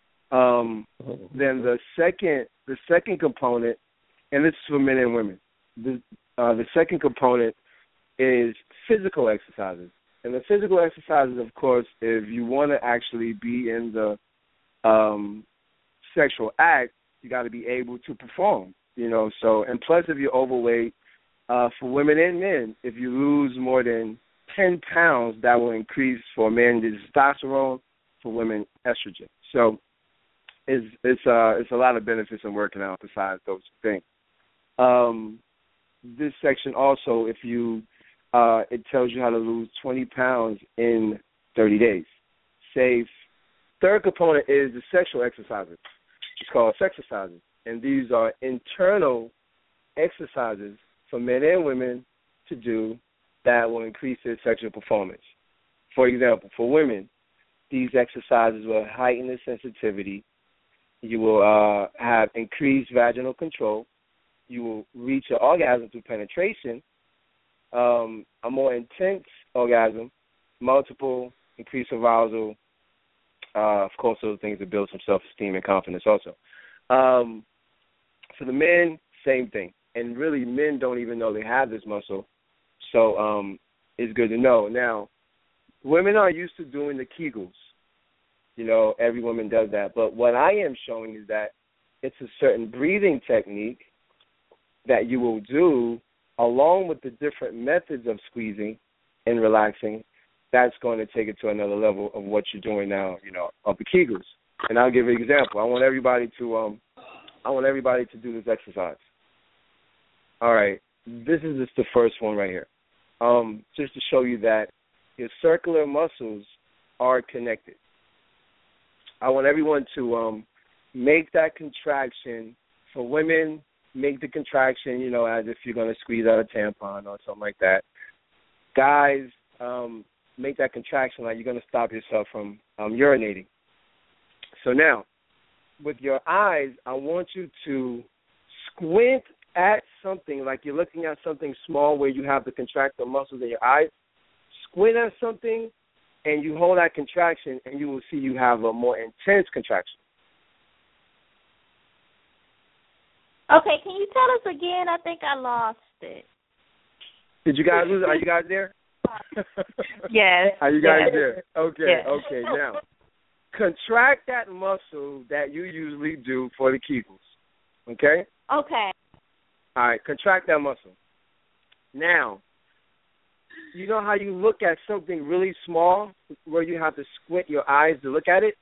Um, then the second, the second component, and this is for men and women. The uh, the second component is physical exercises, and the physical exercises, of course, if you want to actually be in the um, sexual act, you got to be able to perform. You know, so and plus, if you're overweight, uh, for women and men, if you lose more than ten pounds, that will increase for men the testosterone, for women estrogen. So it's it's uh it's a lot of benefits in working out besides those things. Um, this section also, if you uh, it tells you how to lose twenty pounds in thirty days. Safe. Third component is the sexual exercises. It's called sexercises, and these are internal exercises for men and women to do that will increase their sexual performance. For example, for women, these exercises will heighten the sensitivity. You will uh, have increased vaginal control. You will reach an orgasm through penetration, um, a more intense orgasm, multiple increased arousal. Uh, of course, those things that build some self-esteem and confidence also. Um, for the men, same thing. And really, men don't even know they have this muscle. So um, it's good to know. Now, women are used to doing the Kegels. You know, every woman does that. But what I am showing is that it's a certain breathing technique that you will do along with the different methods of squeezing and relaxing. That's going to take it to another level of what you're doing now, you know, of the Kegels. And I'll give you an example. I want everybody to um, I want everybody to do this exercise. All right, this is just the first one right here. Um, just to show you that your circular muscles are connected. I want everyone to um, make that contraction For women, make the contraction, you know, as if you're going to squeeze out a tampon or something like that. Guys, um, make that contraction like you're going to stop yourself from um, urinating. So now, with your eyes, I want you to squint at something like you're looking at something small where you have to contract the muscles in your eyes. Squint at something, and you hold that contraction, and you will see you have a more intense contraction. Okay, can you tell us again? I think I lost it. Did you guys lose it? Are you guys there? Yes. Are you guys yes. there? Okay, yes. okay. Now, contract that muscle that you usually do for the Kegels. Okay? Okay. All right, contract that muscle. Now, you know how you look at something really small where you have to squint your eyes to look at it?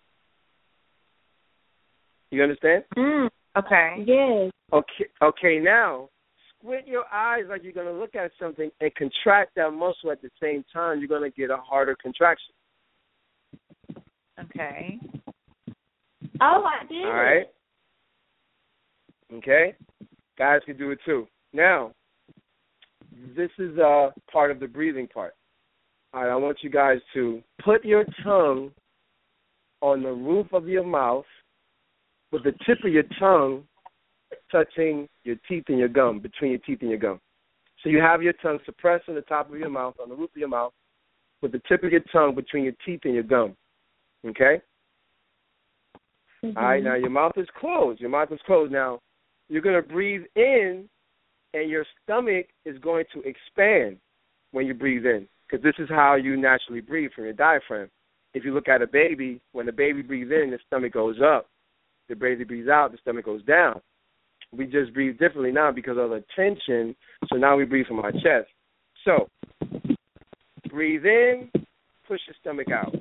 You understand? Mm, okay. Yes. Okay, okay, now, squint your eyes like you're going to look at something and contract that muscle at the same time. You're going to get a harder contraction. Okay. Oh, I did. All right. Okay. Guys can do it too. Now, this is uh, part of the breathing part. All right, I want you guys to put your tongue on the roof of your mouth with the tip of your tongue touching your teeth and your gum, between your teeth and your gum. So you have your tongue suppressed on the top of your mouth, on the roof of your mouth, with the tip of your tongue between your teeth and your gum. Okay? Mm-hmm. All right, now your mouth is closed. Your mouth is closed. Now, you're going to breathe in, and your stomach is going to expand when you breathe in, because this is how you naturally breathe, from your diaphragm. If you look at a baby, when the baby breathes in, the stomach goes up. The baby breathes out, the stomach goes down. We just breathe differently now because of the tension, so now we breathe from our chest. So, breathe in, push your stomach out.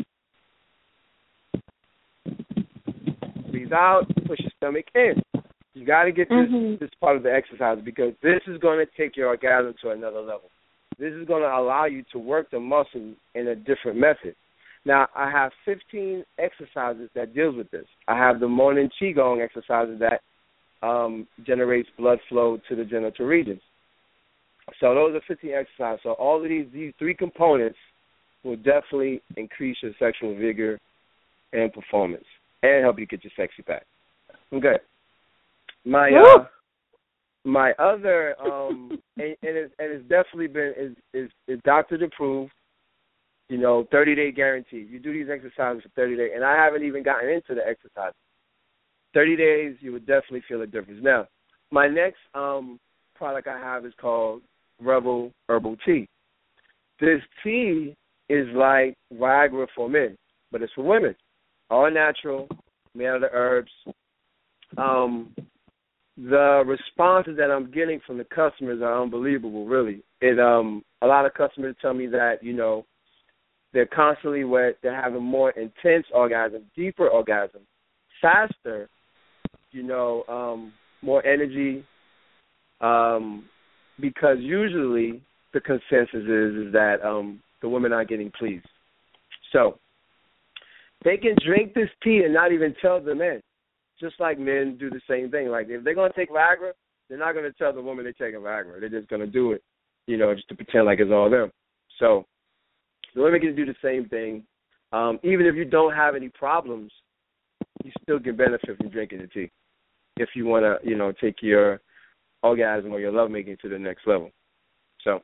Breathe out, push your stomach in. You got to get this, mm-hmm. this part of the exercise, because this is going to take your orgasm to another level. This is going to allow you to work the muscle in a different method. Now, I have fifteen exercises that deals with this. I have the morning Qigong exercises that um, generates blood flow to the genital regions. So those are fifteen exercises. So all of these, these three components will definitely increase your sexual vigor and performance and help you get your sexy back. Okay. My uh, my other um, and, and, it's, and it's definitely been is is, is doctor approved. You know, thirty day guarantee. You do these exercises for thirty days, and I haven't even gotten into the exercise. Thirty days, you would definitely feel a difference. Now, my next um, product I have is called Rebel Herbal Tea. This tea is like Viagra for men, but it's for women. All natural, made out of the herbs. Um, the responses that I'm getting from the customers are unbelievable, really. It um, a lot of customers tell me that, you know, they're constantly wet, they're having more intense orgasm, deeper orgasm, faster, you know, um, more energy, um, because usually the consensus is, is that um, the women aren't getting pleased. So they can drink this tea and not even tell the men, just like men do the same thing. Like, if they're going to take Viagra, they're not going to tell the woman they're taking Viagra. They're just going to do it, you know, just to pretend like it's all them. So the women can do the same thing. Um, even if you don't have any problems, you still can benefit from drinking the tea if you want to, you know, take your orgasm or your lovemaking to the next level. So,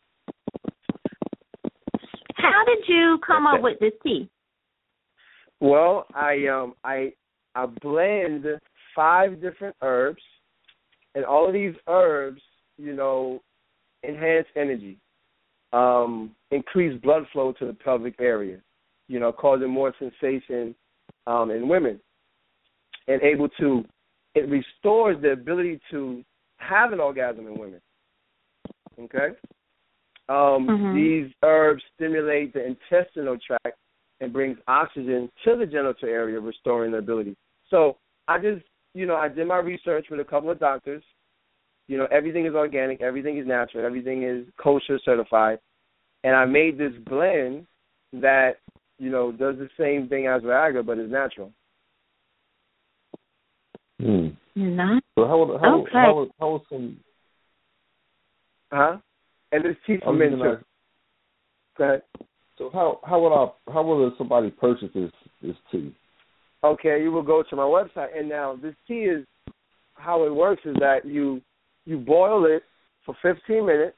how did you come up with this tea? Well, I um I I blend five different herbs, and all of these herbs, you know, enhance energy. Um, increase blood flow to the pelvic area, you know, causing more sensation um, in women, and able to, it restores the ability to have an orgasm in women, okay? Um, mm-hmm. These herbs stimulate the intestinal tract and brings oxygen to the genital area, restoring the ability. So I just, you know, I did my research with a couple of doctors. You know, everything is organic, everything is natural, everything is kosher certified. And I made this blend that, you know, does the same thing as Viagra, but is natural. Hmm. Nice. So how how Okay. how how was some? Huh? And there's tea I for was men gonna too. ask, Go ahead. so how how would I how would somebody purchase this this tea? Okay, you will go to my website, and now this tea is how it works is that you you boil it for fifteen minutes,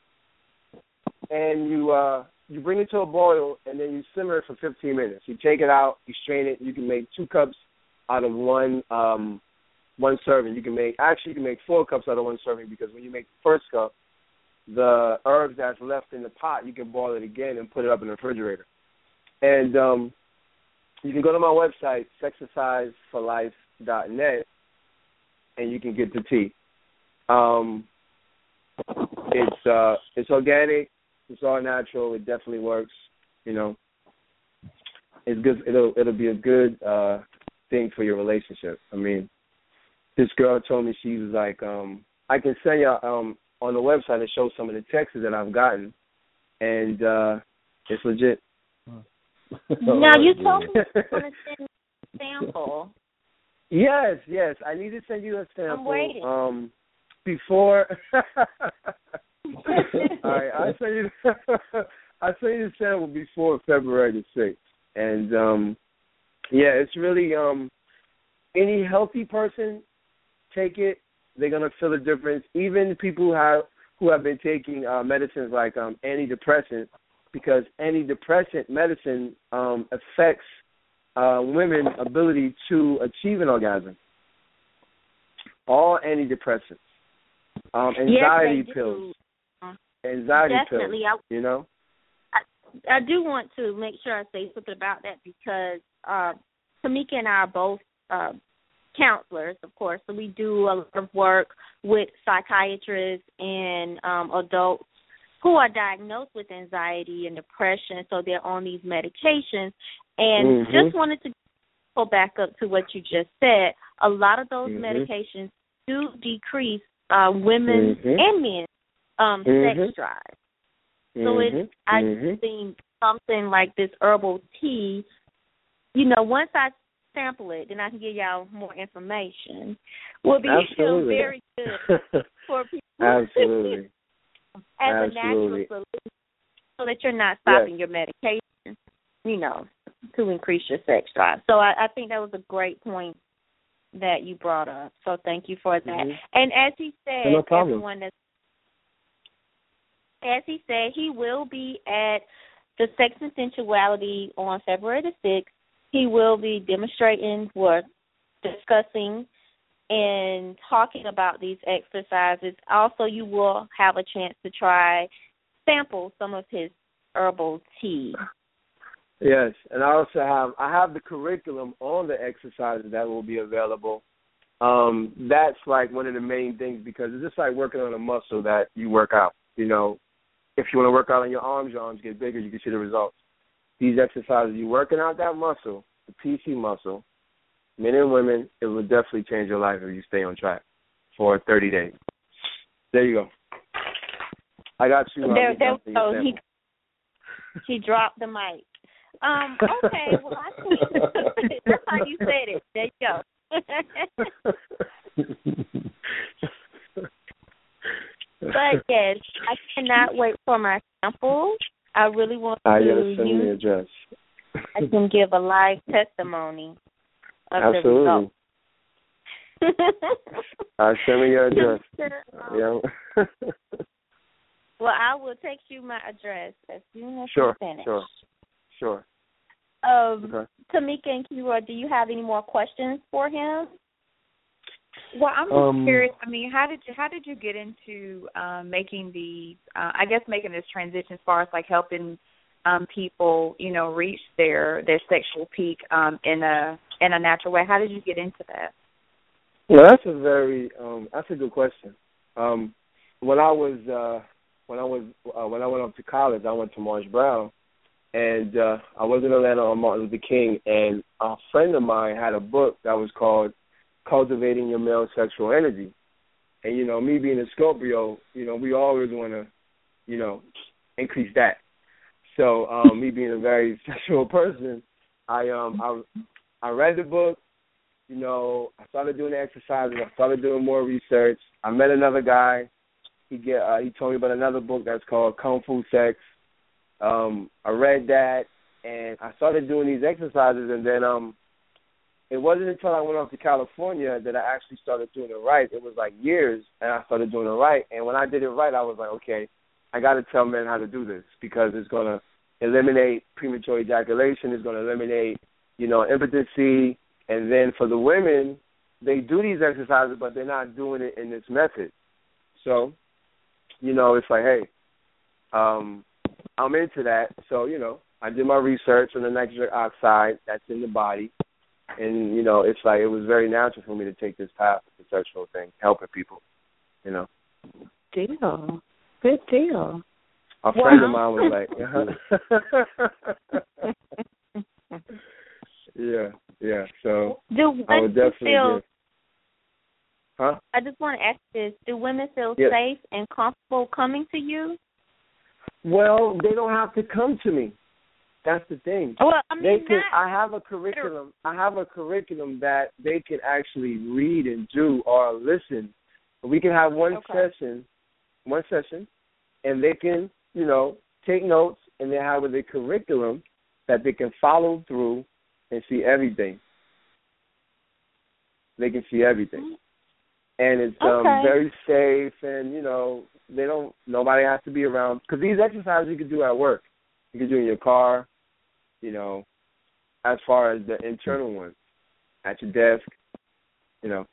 and you uh you bring it to a boil, and then you simmer it for fifteen minutes. You take it out, you strain it. You can make two cups out of one um one serving. You can make actually you can make four cups out of one serving, because when you make the first cup, the herbs that's left in the pot, you can boil it again and put it up in the refrigerator. And um, you can go to my website, sexercise for life dot net, and you can get the tea. Um, it's uh, it's organic. It's all natural. It definitely works. You know, it's good. It'll it'll be a good uh, thing for your relationship. I mean, this girl told me, she was like, um, I can send you um on the website and show some of the texts that I've gotten, and uh, it's legit. Now, you told me you want to send a sample. Yes, yes. I need to send you a sample. I'm waiting. Um, before. All right, I send you. I send you the sample before February the sixth, and um, yeah, it's really um, any healthy person take it. They're gonna feel the difference. Even people who have who have been taking uh, medicines like um, antidepressant, because antidepressant medicine um, affects uh, women's ability to achieve an orgasm. All antidepressants, um, anxiety yes, pills, anxiety Definitely. pills. You know. I, I do want to make sure I say something about that, because uh, Tamika and I are both uh, counselors, of course, so we do a lot of work with psychiatrists and um, adults who are diagnosed with anxiety and depression, so they're on these medications. And mm-hmm. just wanted to go back up to what you just said. A lot of those mm-hmm. medications do decrease uh, women's mm-hmm. and men's um, mm-hmm. sex drive. So mm-hmm. it, I mm-hmm. think something like this herbal tea, you know, once I sample it, then I can give y'all more information, will be Absolutely. very good for people. Absolutely. As Absolutely. a natural solution, so that you're not stopping yes. your medication, you know, to increase your sex drive. So I, I think that was a great point that you brought up. So thank you for that. Mm-hmm. And as he said, no problem. everyone that's, as he said, he will be at the Sex and Sensuality on February the sixth. He will be demonstrating or discussing and talking about these exercises. Also, you will have a chance to try, sample some of his herbal tea. Yes, and I also have I have the curriculum on the exercises that will be available. Um, that's like one of the main things, because it's just like working on a muscle that you work out. You know, if you want to work out on your arms, your arms get bigger, you can see the results. These exercises, you're working out that muscle, the P C muscle, men and women, it will definitely change your life if you stay on track for thirty days. There you go. I got you. There, there we go. He, he dropped the mic. Um, okay, well, I think that's how you said it. There you go. But, yes, I cannot wait for my sample. I really want uh, to yes, send me the use address. I can give a live testimony of Absolutely. the results. uh, send me your address. Um, yeah. Well, I will text you my address as soon as sure, you finish. Sure, sure. Um, okay. Tamika and Kira, do you have any more questions for him? Well, I'm just Um, curious. I mean, how did you how did you get into um, making the uh, I guess making this transition as far as like helping um, people, you know, reach their their sexual peak um, in a in a natural way? How did you get into that? Well, that's a very um, that's a good question. Um, when I was uh, when I was uh, when I went up to college, I went to Marsh Brown, and uh, I was in Atlanta on Martin Luther King, and a friend of mine had a book that was called Cultivating Your Male Sexual Energy. And, you know, me being a Scorpio, you know, we always want to, you know, increase that. So um, me being a very sexual person, I um I I read the book, you know, I started doing the exercises. I started doing more research. I met another guy. He get uh, he told me about another book that's called Kung Fu Sex. Um, I read that, and I started doing these exercises, and then um, it wasn't until I went off to California that I actually started doing it right. It was like years, and I started doing it right. And when I did it right, I was like, okay, I got to tell men how to do this because it's going to eliminate premature ejaculation. It's going to eliminate, you know, impotency. And then for the women, they do these exercises, but they're not doing it in this method. So, you know, it's like, hey, um, I'm into that. So, you know, I did my research on the nitric oxide that's in the body. And, you know, it's like it was very natural for me to take this path with the sexual thing, helping people, you know. Deal. Good deal. A friend wow. of mine was like, uh-huh. yeah, yeah. So do I would definitely feel, give. Huh? I just want to ask this. Do women feel yes. safe and comfortable coming to you? Well, they don't have to come to me. That's the thing. Well, I mean, they can, not, I have a curriculum. I have a curriculum that they can actually read and do or listen. We can have one okay. session, one session, and they can, you know, take notes, and they have a curriculum that they can follow through and see everything. They can see everything, and it's um, okay. very safe, and you know, they don't. Nobody has to be around because these exercises you can do at work. You can do in your car. You know, as far as the internal ones, at your desk, you know.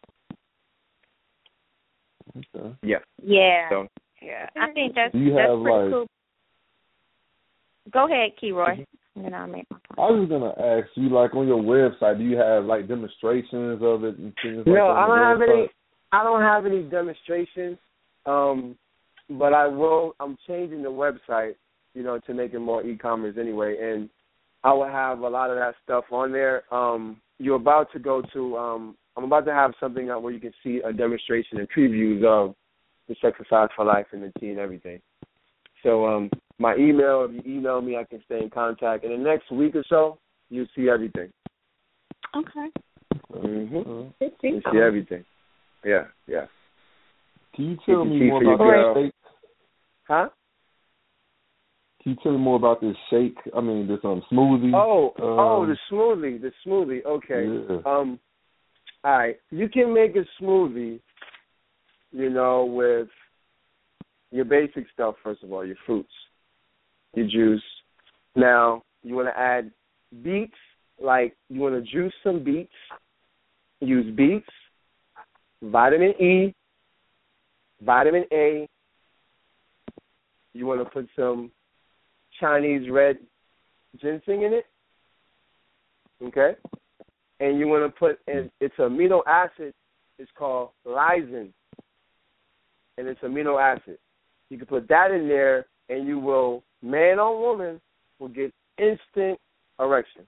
Okay. Yeah. Yeah. So, yeah. I think that's, do you that's have, pretty like, cool. Go ahead, Keroy. And then I'll make my point. I was gonna ask you, like, on your website, do you have like demonstrations of it and things like no, that? No, I don't have website? any. I don't have any demonstrations. Um, but I will. I'm changing the website, you know, to make it more e-commerce anyway, and I will have a lot of that stuff on there. Um, you're about to go to, um, I'm about to have something where you can see a demonstration and previews of the Exercise for Life and the tea and everything. So um, my email, if you email me, I can stay in contact. In the next week or so, you'll see everything. Okay. Mm-hmm. Good You'll see everything. Yeah, yeah. Can you tell me tea more for about your this shake? Huh? Can you tell me more about this shake? I mean, this um smoothie. Oh, um, oh, the smoothie, the smoothie. Okay. Yeah. Um, all right. You can make a smoothie, you know, with your basic stuff. First of all, your fruits, your juice. Now, you want to add beets. Like you want to juice some beets. Use beets, vitamin E, vitamin A. You want to put some Chinese red ginseng in it, okay? And you want to put, in, it's amino acid, it's called lysine, and it's amino acid. You can put that in there, and you will, man or woman, will get instant erection.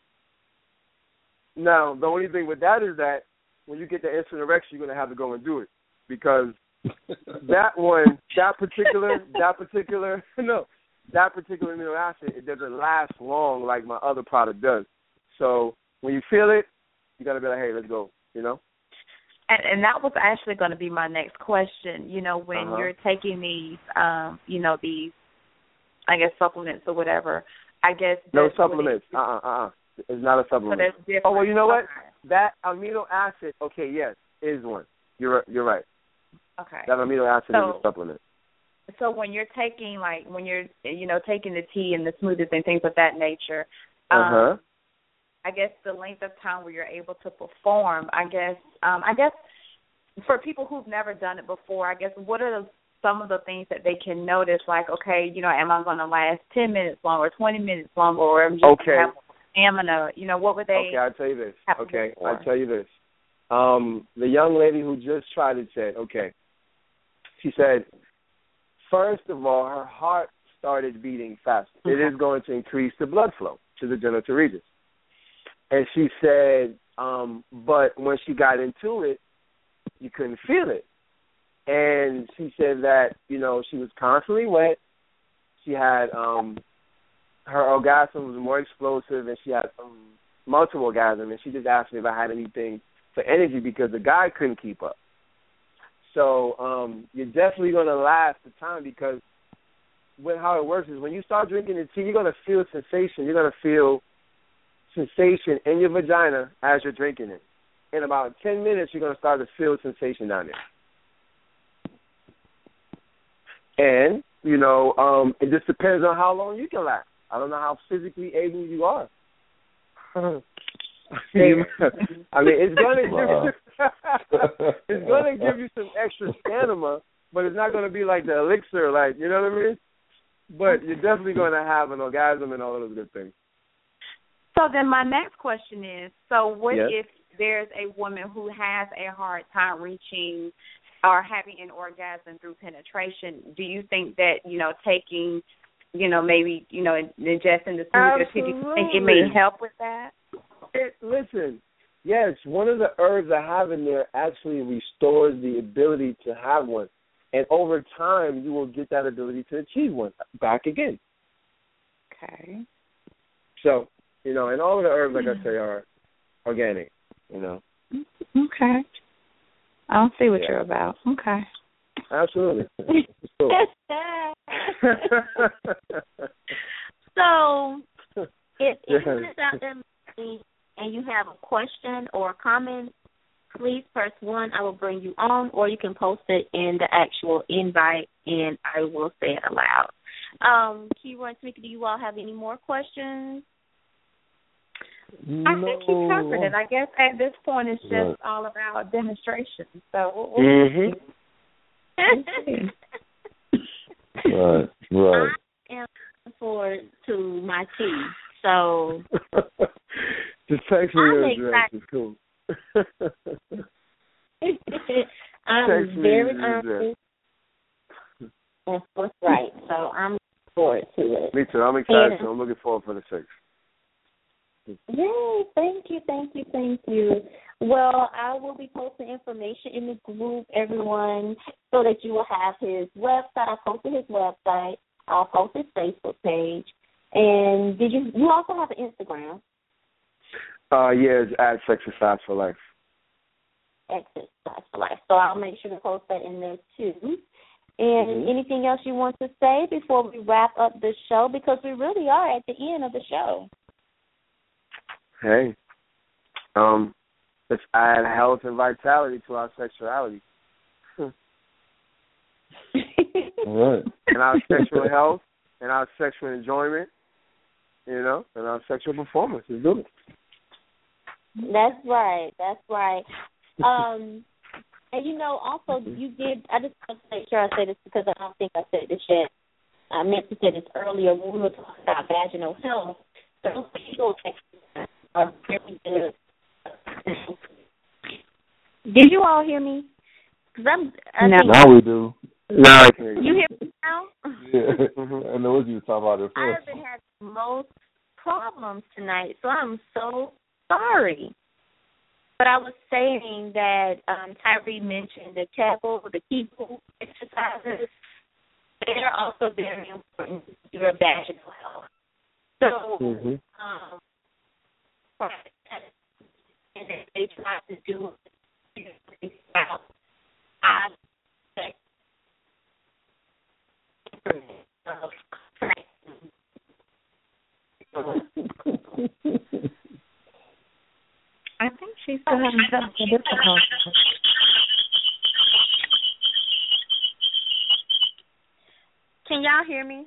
Now, the only thing with that is that when you get the instant erection, you're going to have to go and do it because that one, that particular, that particular, no, that particular amino acid, it doesn't last long like my other product does. So when you feel it, you got to be like, hey, let's go, you know? And, and that was actually going to be my next question. You know, when uh-huh. you're taking these, um, you know, these, I guess, supplements or whatever, I guess. No supplements. It, uh-uh, uh-uh. It's not a supplement. So oh, well, you know what? Okay. That amino acid, okay, yes, is one. You're you're right. Okay. That amino acid so, is a supplement. So when you're taking, like, when you're, you know, taking the tea and the smoothies and things of that nature, um, uh-huh. I guess the length of time where you're able to perform, I guess, um, I guess for people who've never done it before, I guess what are the, some of the things that they can notice, like, okay, you know, am I going to last ten minutes long or twenty minutes long, or am I just okay. going to have stamina? You know, what would they Okay, I'll tell you this. Okay, before? I'll tell you this. Um, the young lady who just tried it said, okay, she said, first of all, her heart started beating faster. Okay. It is going to increase the blood flow to the genital regions. And she said, um, but when she got into it, you couldn't feel it. And she said that, you know, she was constantly wet. She had, um, her orgasm was more explosive, and she had um, multiple orgasms. And she just asked me if I had anything for energy because the guy couldn't keep up. So um, you're definitely going to last the time because when how it works is when you start drinking the tea, you're going to feel sensation. You're going to feel sensation in your vagina as you're drinking it. In about ten minutes, you're going to start to feel sensation down there. And, you know, um, it just depends on how long you can last. I don't know how physically able you are. I mean, it's going to wow. it's going to give you some extra stamina, but it's not going to be like the elixir, like, you know what I mean? But you're definitely going to have an orgasm and all those good things. So then my next question is, so what yes. if there's a woman who has a hard time reaching or having an orgasm through penetration? Do you think that, you know, taking, you know, maybe, you know, ingesting the smoothie, it may help with that? It, listen, yes, one of the herbs I have in there actually restores the ability to have one. And over time, you will get that ability to achieve one back again. Okay. So, you know, and all of the herbs, like I say, are organic, you know. Okay. I don't see what yeah. you're about. Okay. Absolutely. So, if anyone is out there and you have a question or a comment, please press one. I will bring you on, or you can post it in the actual invite, and I will say it aloud. Um, Kira and Tamika, do you all have any more questions? No. I think you covered it. I guess at this point it's just right. all about demonstration. So we'll, mm-hmm. right, right. I am looking forward to my tea. So just text me your address. It's cool. I'm very earnest and forthright, so I'm looking forward to it. Me too. I'm excited. And, I'm looking forward for the six. Yay, thank you, thank you, thank you. Well, I will be posting information in the group, everyone, so that you will have his website. I posted his website. I'll post his Facebook page. And did you you also have an Instagram? Uh, yeah, it's at Exercise for Life. Exercise for Life. So I'll make sure to post that in there, too. And mm-hmm. anything else you want to say before we wrap up the show? Because we really are at the end of the show. Hey, um, let's add health and vitality to our sexuality. All right. And our sexual health and our sexual enjoyment, you know, and our sexual performance. Let's do it. That's right. That's right. Um, and, you know, also, you did, I just want to make sure I say this because I don't think I said this yet. I meant to say this earlier when we were talking about vaginal health. Those people are very good. Did you all hear me? Cause I'm, I no. Now we do. Now I can hear you. You hear me now? Yeah. I know what you were talking about at first. I have been having most problems tonight, so I'm so sorry. But I was saying that um, Tyree mentioned the Kegel, the Kegel exercises. They're also very important to your vaginal health. So, mm-hmm. um, and they try to do it about I I think she's still having some difficulty. Can y'all hear me?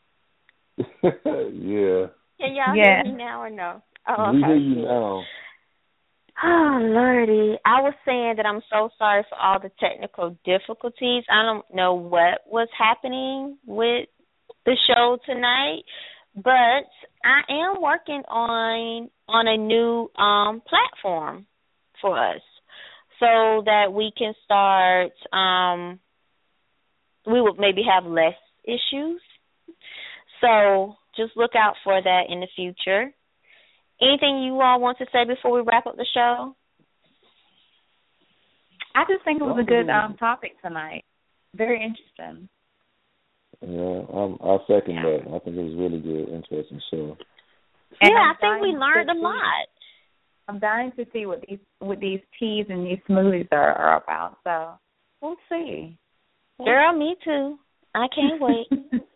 Yeah. Can y'all yeah. hear me now or no? Oh, we okay. hear you now. Oh, Lordy. I was saying that I'm so sorry for all the technical difficulties. I don't know what was happening with the show tonight, but I am working on on a new um, platform for us so that we can start, um, we will maybe have less issues. So just look out for that in the future. Anything you all want to say before we wrap up the show? I just think it was a good um, topic tonight. Very interesting. Yeah, I'm, I second yeah. that. I think it was really good, interesting show. And yeah, I think we learned a lot. I'm dying to see what these what these teas and these smoothies are, are about. So we'll see. Girl, me too. I can't wait.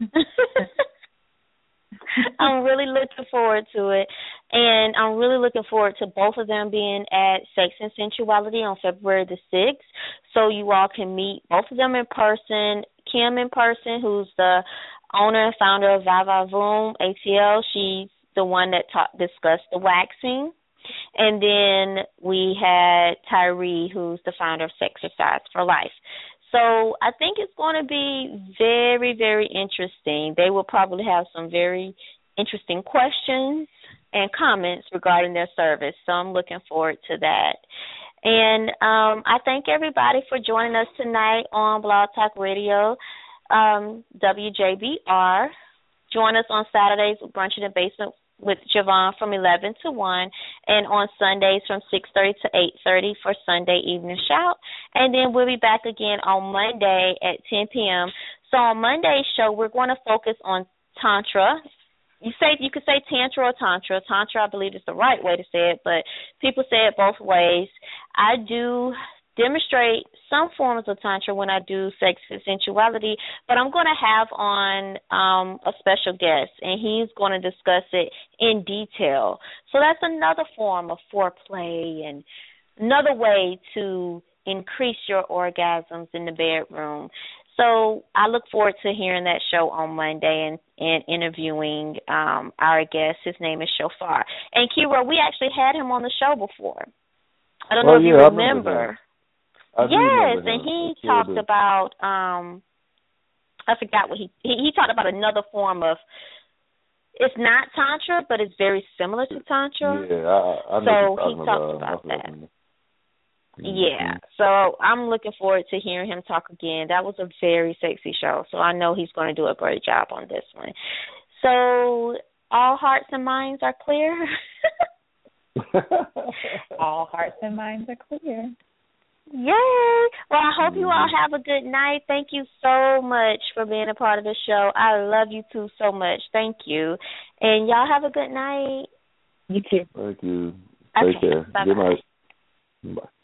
I'm really looking forward to it. And I'm really looking forward to both of them being at Sex and Sensuality on February the sixth. So you all can meet both of them in person. Kim in person, who's the owner and founder of Va Va Voom A T L. She's the one that ta- discussed the waxing. And then we had Tyree, who's the founder of Sexercise for Life. So I think it's going to be very, very interesting. They will probably have some very interesting questions and comments regarding their service. So I'm looking forward to that. And um, I thank everybody for joining us tonight on Blog Talk Radio, um, W J B R. Join us on Saturdays with Brunch in the Basement with Javon from eleven to one, and on Sundays from six thirty to eight thirty for Sunday Evening Shout. And then we'll be back again on Monday at ten p.m. So on Monday's show, we're going to focus on Tantra. You say you could say Tantra or Tantra. Tantra, I believe, is the right way to say it, but people say it both ways. I do demonstrate some forms of Tantra when I do Sex and Sensuality, but I'm going to have on um, a special guest, and he's going to discuss it in detail. So that's another form of foreplay and another way to increase your orgasms in the bedroom. So I look forward to hearing that show on Monday and, and interviewing um, our guest. His name is Shofar. And, Kira, we actually had him on the show before. I don't oh, know if yeah, you I remember. remember I yes, and he I talked do. about, um, I forgot what he, he, he talked about another form of, it's not Tantra, but it's very similar to Tantra. Yeah, I, I know so what you're he talking talked about, about that. Mm-hmm. Yeah, so I'm looking forward to hearing him talk again. That was a very sexy show, so I know he's going to do a great job on this one. So all hearts and minds are clear? All hearts and minds are clear. Yay! Well, I hope you all have a good night. Thank you so much for being a part of the show. I love you two so much. Thank you. And y'all have a good night. You too. Thank you. Okay. Take care. Bye-bye. Good night. Bye.